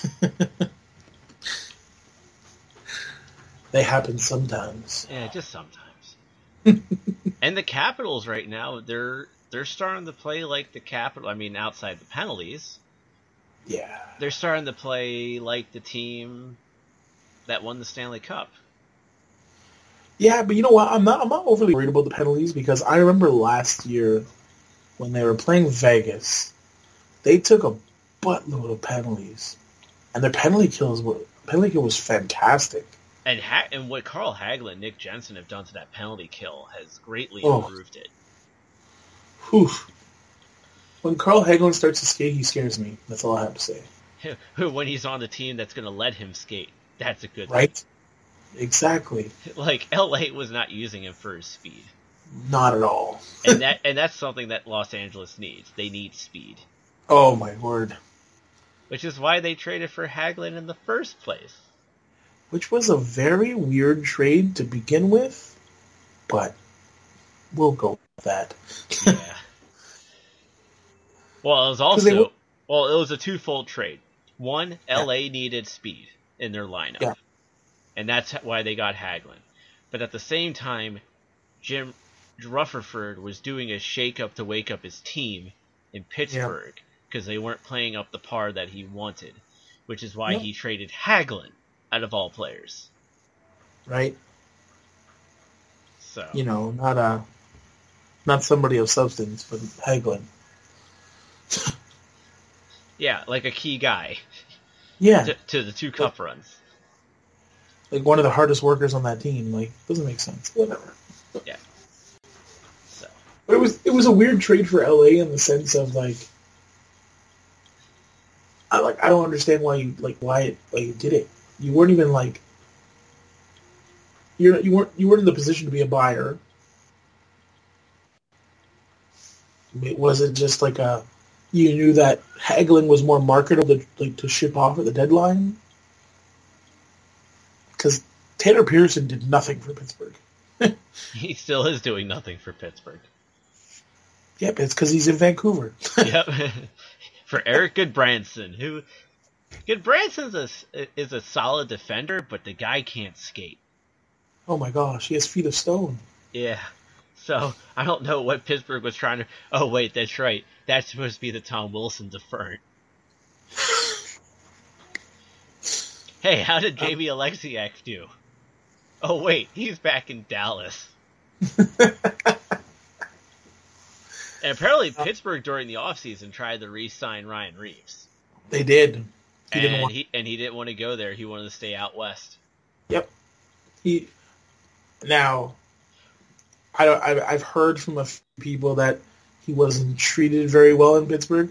They happen sometimes. Yeah, just sometimes. And the Capitals right now, they're they're starting to play like the Capital. I mean, outside the penalties. Yeah. They're starting to play like the team that won the Stanley Cup. Yeah, but you know what? I'm not I'm not overly worried about the penalties because I remember last year when they were playing Vegas, they took a buttload of penalties, and their penalty kills were penalty kill was fantastic. And ha- and what Carl Hagelin and Nick Jensen have done to that penalty kill has greatly Oh. improved it. Whew. When Carl Hagelin starts to skate, he scares me. That's all I have to say. When he's on the team that's going to let him skate, that's a good Right? Exactly. thing. Like, L A was not using him for his speed. Not at all. And that and that's something that Los Angeles needs. They need speed. Oh my word. Which is why they traded for Hagelin in the first place. Which was a very weird trade to begin with, but we'll go with that. Yeah. Well, it was also they were- well, it was a twofold trade. One, L A needed speed in their lineup, Yeah. and that's why they got Hagelin. But at the same time, Jim Rutherford was doing a shake-up to wake up his team in Pittsburgh because they weren't playing up the par that he wanted, which is why Yep. he traded Hagelin out of all players. Right? So You know, not a, not somebody of substance, but Hagelin. yeah, like a key guy Yeah, to, to the two cup runs. like one of the hardest workers on that team. Like, doesn't make sense. Whatever. Yeah. So But it was it was a weird trade for L A in the sense of like, I like I don't understand why you like why it, why you did it. You weren't even like you're you weren't you weren't in the position to be a buyer. Was it just like a you knew that Hagelin was more marketable to like to ship off at the deadline? because Tanner Pearson did nothing for Pittsburgh. He still is doing nothing for Pittsburgh. Yep, it's because he's in Vancouver. Yep. For Eric Goodbranson, who Goodbranson's a, is a solid defender, but the guy can't skate. Oh my gosh, he has feet of stone. Yeah. So I don't know what Pittsburgh was trying to. Oh wait, that's right. That's supposed to be the Tom Wilson deferment. Hey, how did J B Alexiak do? Oh wait, he's back in Dallas. And apparently Pittsburgh during the offseason tried to re-sign Ryan Reeves. They did. He and didn't want... he and he didn't want to go there. He wanted to stay out west. Yep. He now I don't, I I've heard from a few people that he wasn't treated very well in Pittsburgh.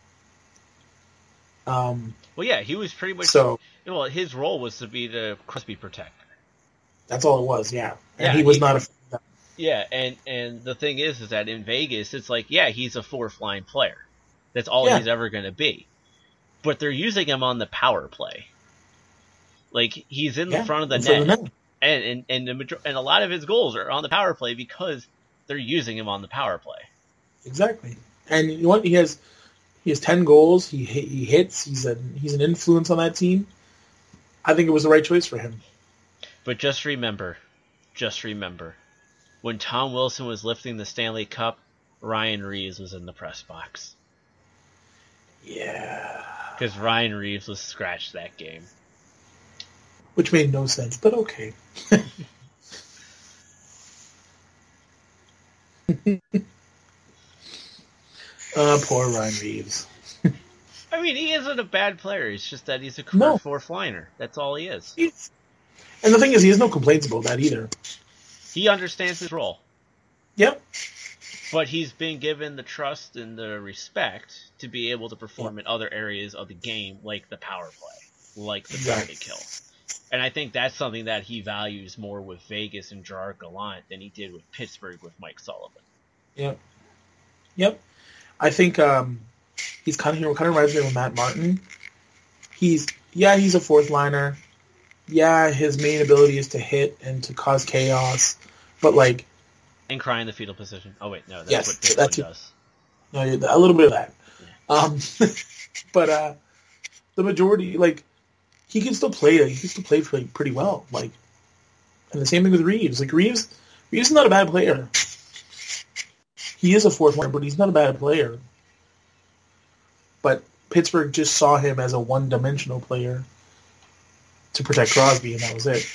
Um Well, yeah, he was pretty much so well, his role was to be the Crosby protector. That's all it was, yeah. And yeah, he was he, not a Yeah, and, and the thing is, is that in Vegas, it's like, yeah, he's a fourth line player. That's all yeah. he's ever going to be. But they're using him on the power play. Like, he's in yeah, the front of the net, the net. And, and, and, the major- and a lot of his goals are on the power play because they're using him on the power play. Exactly. And you know what? He has he has ten goals. He he hits. He's a he's an influence on that team. I think it was the right choice for him. But just remember, just remember, when Tom Wilson was lifting the Stanley Cup, Ryan Reeves was in the press box. Yeah. Because Ryan Reeves was scratched that game. Which made no sense, but okay. uh, poor Ryan Reeves. I mean, he isn't a bad player. It's just that he's a career No. fourth liner. That's all he is. He's, and the thing is, he has no complaints about that either. He understands his role. Yep. But he's been given the trust and the respect to be able to perform yep. in other areas of the game, like the power play, like the Exactly. penalty kill. And I think that's something that he values more with Vegas and Gerard Gallant than he did with Pittsburgh with Mike Sullivan. Yep. Yep. I think um, he's kind of, you know, kind of reminds me of Matt Martin. He's, yeah, he's a fourth liner. Yeah, his main ability is to hit and to cause chaos. But, like... And cry in the fetal position. Oh, wait, no, that's yes, what Pittsburgh that's does. No, a little bit of that. Yeah. Um, but uh, the majority, like, he can still play. He can still play pretty, pretty well. Like, and the same thing with Reeves. Like Reeves, Reeves is not a bad player. He is a fourth liner, but he's not a bad player. But Pittsburgh just saw him as a one-dimensional player to protect Crosby, and that was it.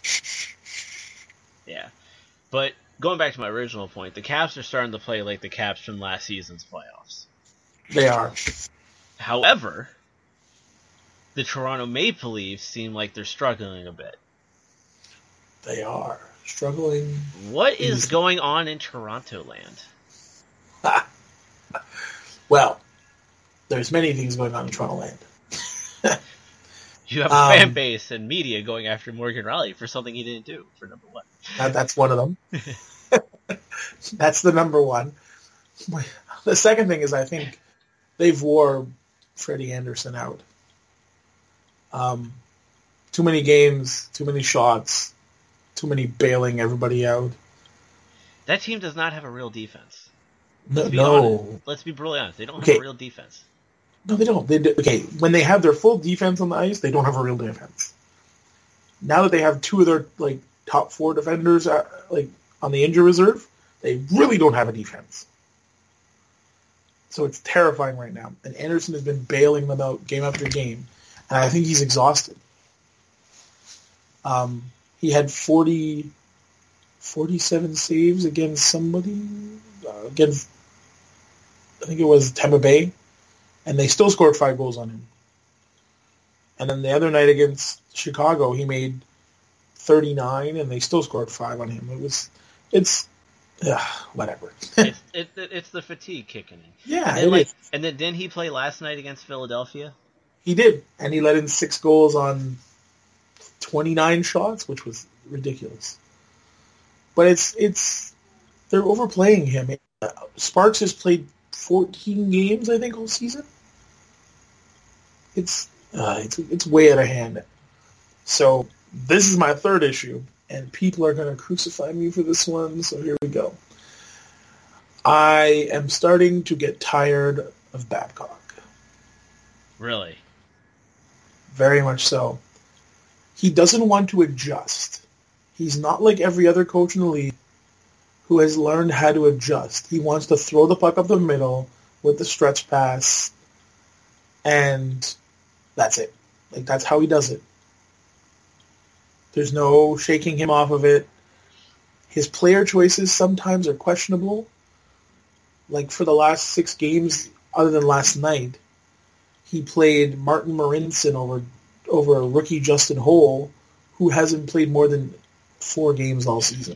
Yeah, but going back to my original point, the Caps are starting to play like the Caps from last season's playoffs. They are. However, the Toronto Maple Leafs seem like they're struggling a bit. They are. Struggling. What is going on in Toronto land? Well, there's many things going on in Toronto land. You have a um, fan base and media going after Morgan Rielly for something he didn't do, for number one. That, that's one of them. That's the number one. The second thing is I think they've wore Freddie Anderson out. Um, too many games, too many shots, too many bailing everybody out. That team does not have a real defense. No, Let's be no. honest. Let's be brutally honest. They don't Okay. have a real defense. No, they don't. They do, okay, when they have their full defense on the ice, they don't have a real defense. Now that they have two of their like top four defenders uh, like on the injury reserve, they really don't have a defense. So it's terrifying right now. And Anderson has been bailing them out game after game, and I think he's exhausted. Um, he had forty, forty-seven saves against somebody uh, against I think it was Tampa Bay. And they still scored five goals on him. And then the other night against Chicago, he made thirty-nine, and they still scored five on him. It was, it's, ugh, whatever. it's, it, it's the fatigue kicking in. Yeah, and then, it like, is. And then didn't he play last night against Philadelphia? He did, and he let in six goals on twenty-nine shots, which was ridiculous. But it's it's they're overplaying him. Sparks has played fourteen games, I think, all season. It's uh, it's it's way out of hand. So this is my third issue, and people are going to crucify me for this one, so here we go. I am starting to get tired of Babcock. Really? Very much so. He doesn't want to adjust. He's not like every other coach in the league who has learned how to adjust. He wants to throw the puck up the middle with the stretch pass, and that's it. Like, that's how he does it. There's no shaking him off of it. His player choices sometimes are questionable. Like, for the last six games, other than last night, he played Martin Marincin over over rookie Justin Holl, who hasn't played more than four games all season.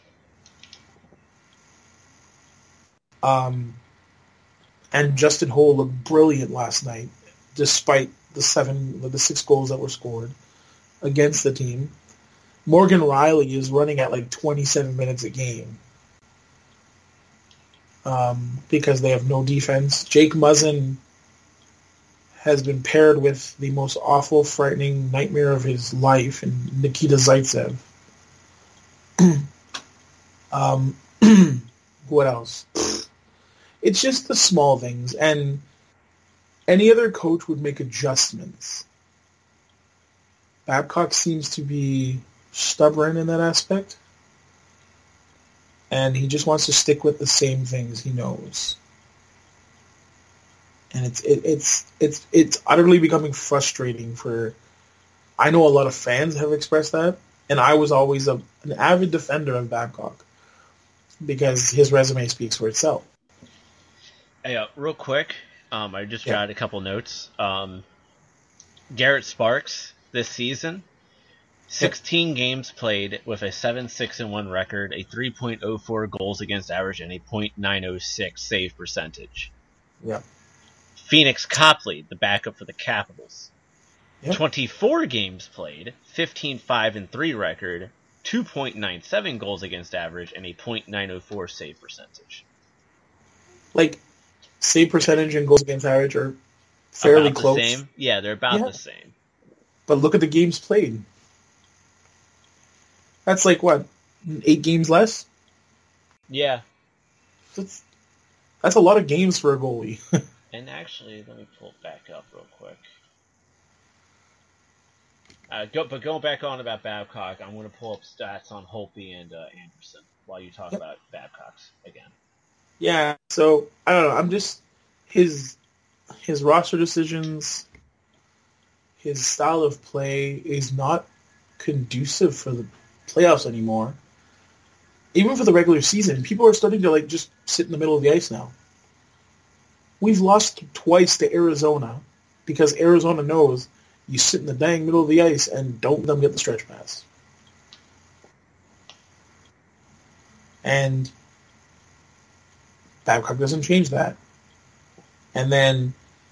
Um, and Justin Holl looked brilliant last night, despite the seven, the six goals that were scored against the team. Morgan Riley is running at like twenty-seven minutes a game um, because they have no defense. Jake Muzzin has been paired with the most awful, frightening nightmare of his life in Nikita Zaitsev. um, what else? It's just the small things, and any other coach would make adjustments. Babcock seems to be stubborn in that aspect, and he just wants to stick with the same things he knows. And it's it, it's it's it's utterly becoming frustrating for. I know a lot of fans have expressed that, and I was always a, an avid defender of Babcock because his resume speaks for itself. Hey, uh, real quick, um, I just Yeah. got a couple notes. Um, Garrett Sparks this season, sixteen games played with a seven six and one record, a three point oh four goals against average, and a point nine oh six save percentage. Yeah. Phoenix Copley, the backup for the Capitals. Yep. twenty-four games played, fifteen five and three record, two point nine seven goals against average, and a point nine oh four save percentage. Like, save percentage and goals against average are fairly about close. The same. Yeah, they're about Yeah. the same. But look at the games played. That's like, what, eight games less? Yeah. That's, that's a lot of games for a goalie. And actually, let me pull it back up real quick. Uh, go, but going back on about Babcock, I'm going to pull up stats on Holtby and uh, Anderson while you talk Yep. about Babcock's again. Yeah, so, I don't know, I'm just, his his roster decisions, his style of play is not conducive for the playoffs anymore. Even for the regular season, people are starting to, like, just sit in the middle of the ice now. We've lost twice to Arizona because Arizona knows you sit in the dang middle of the ice and don't let them get the stretch pass. And Babcock doesn't change that. And then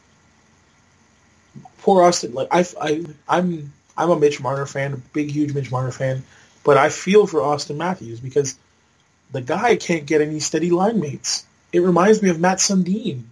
poor Austin, like I, I, I'm, I'm a Mitch Marner fan, a big, huge Mitch Marner fan, but I feel for Austin Matthews because the guy can't get any steady line mates. It reminds me of Matt Sundin.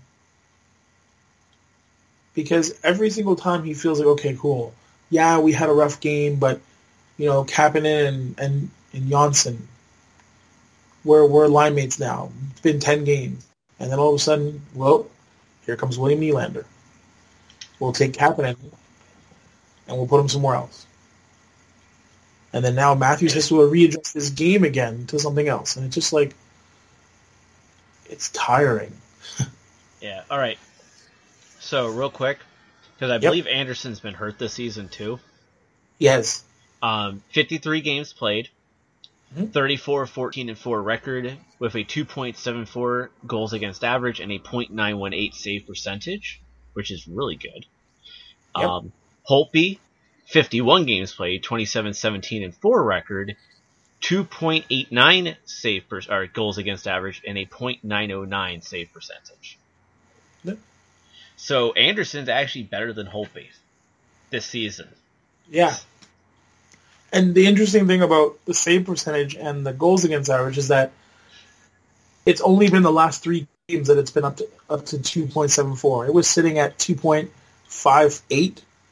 Because every single time he feels like, okay, cool, yeah, we had a rough game, but, you know, Kapanen and, and, and Janssen, we're, we're line mates now. It's been ten games. And then all of a sudden, well, here comes William Nylander. We'll take Kapanen and we'll put him somewhere else. And then now Matthews has to readjust his game again to something else. And it's just like, it's tiring. Yeah, all right. So, real quick, because I Yep. believe Anderson's been hurt this season too. Yes. Um, fifty-three games played, Mhm. thirty-four fourteen and four record with a two point seven four goals against average and a point nine one eight save percentage, which is really good. Yep. Um, Holtby, fifty-one games played, twenty-seven seventeen and four record, two point eight nine save per, or goals against average and a point nine oh nine save percentage. Yep. So Anderson's actually better than Holtby this season. Yeah. And the interesting thing about the save percentage and the goals against average is that it's only been the last three games that it's been up to up to two point seven four. It was sitting at two point five eight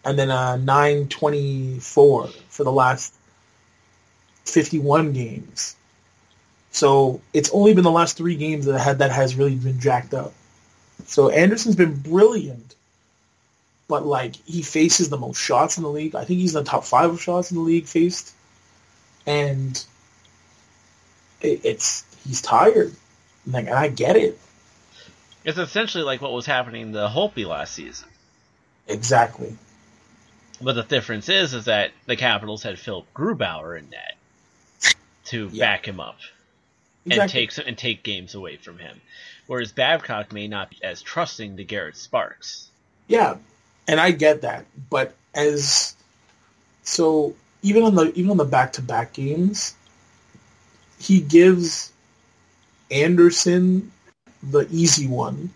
and then a nine twenty-four for the last fifty-one games. So it's only been the last three games that had that has really been jacked up. So Anderson's been brilliant, but like he faces the most shots in the league. I think he's in the top five of shots in the league faced, and it, it's he's tired. Like, and I get it. It's essentially like what was happening to Holtby last season. Exactly. But the difference is, is that the Capitals had Philip Grubauer in net to yeah. back him up exactly. and take and take games away from him, whereas Babcock may not be as trusting to Garrett Sparks. Yeah, and I get that, but as so even on the even on the back to back games, he gives Anderson the easy one.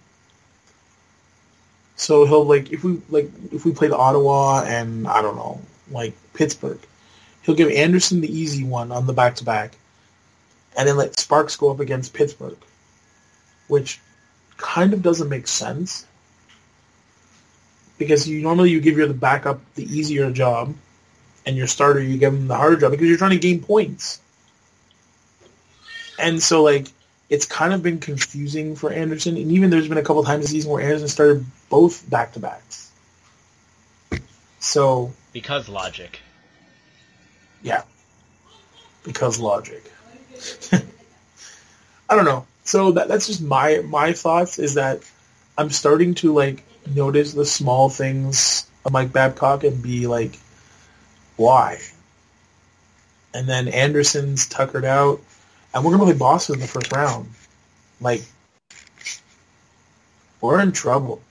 So he'll like if we like if we played Ottawa and I don't know, like Pittsburgh, he'll give Anderson the easy one on the back to back, and then let Sparks go up against Pittsburgh, which kind of doesn't make sense because you normally you give your the backup the easier job, and your starter you give him the harder job because you're trying to gain points. And so like it's kind of been confusing for Anderson, and even there's been a couple times this season where Anderson started both back-to-backs. So because logic. Yeah. Because logic. I don't know. So that that's just my my thoughts is that I'm starting to like notice the small things of Mike Babcock and be like, why? And then Anderson's tuckered out. And we're going to play Boston in the first round. Like, we're in trouble.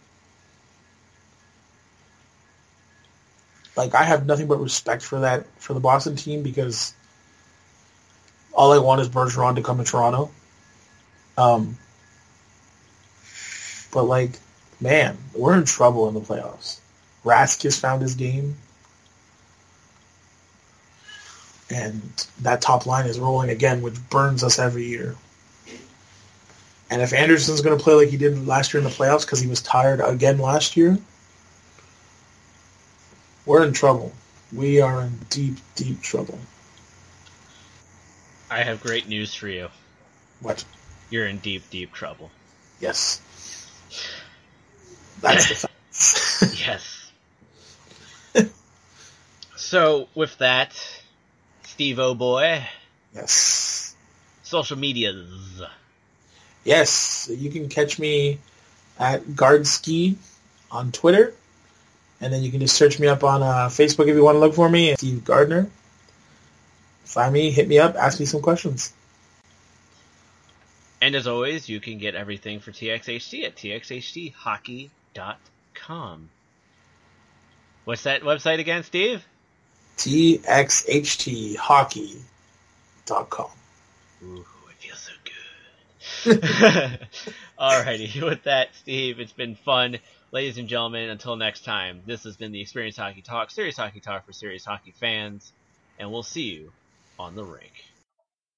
Like, I have nothing but respect for that, for the Boston team, because all I want is Bergeron to come to Toronto. Um, but, like, man, we're in trouble in the playoffs. Raskis found his game. And that top line is rolling again, which burns us every year. And if Anderson's going to play like he did last year in the playoffs because he was tired again last year, we're in trouble. We are in deep, deep trouble. I have great news for you. What? You're in deep, deep trouble. Yes. That's the facts. Yes. So, with that, Steve O'Boy. Yes. Social medias. Yes. You can catch me at Guardski on Twitter. And then you can just search me up on uh, Facebook if you want to look for me. Steve Gardner. Find me, hit me up, ask me some questions. And as always, you can get everything for T X H T at T X H T hockey dot com. What's that website again, Steve? T X H T hockey dot com. Ooh, it feels so good. Alrighty, with that, Steve, it's been fun. Ladies and gentlemen, until next time, this has been the Experience Hockey Talk, serious hockey talk for serious hockey fans, and we'll see you on the rink.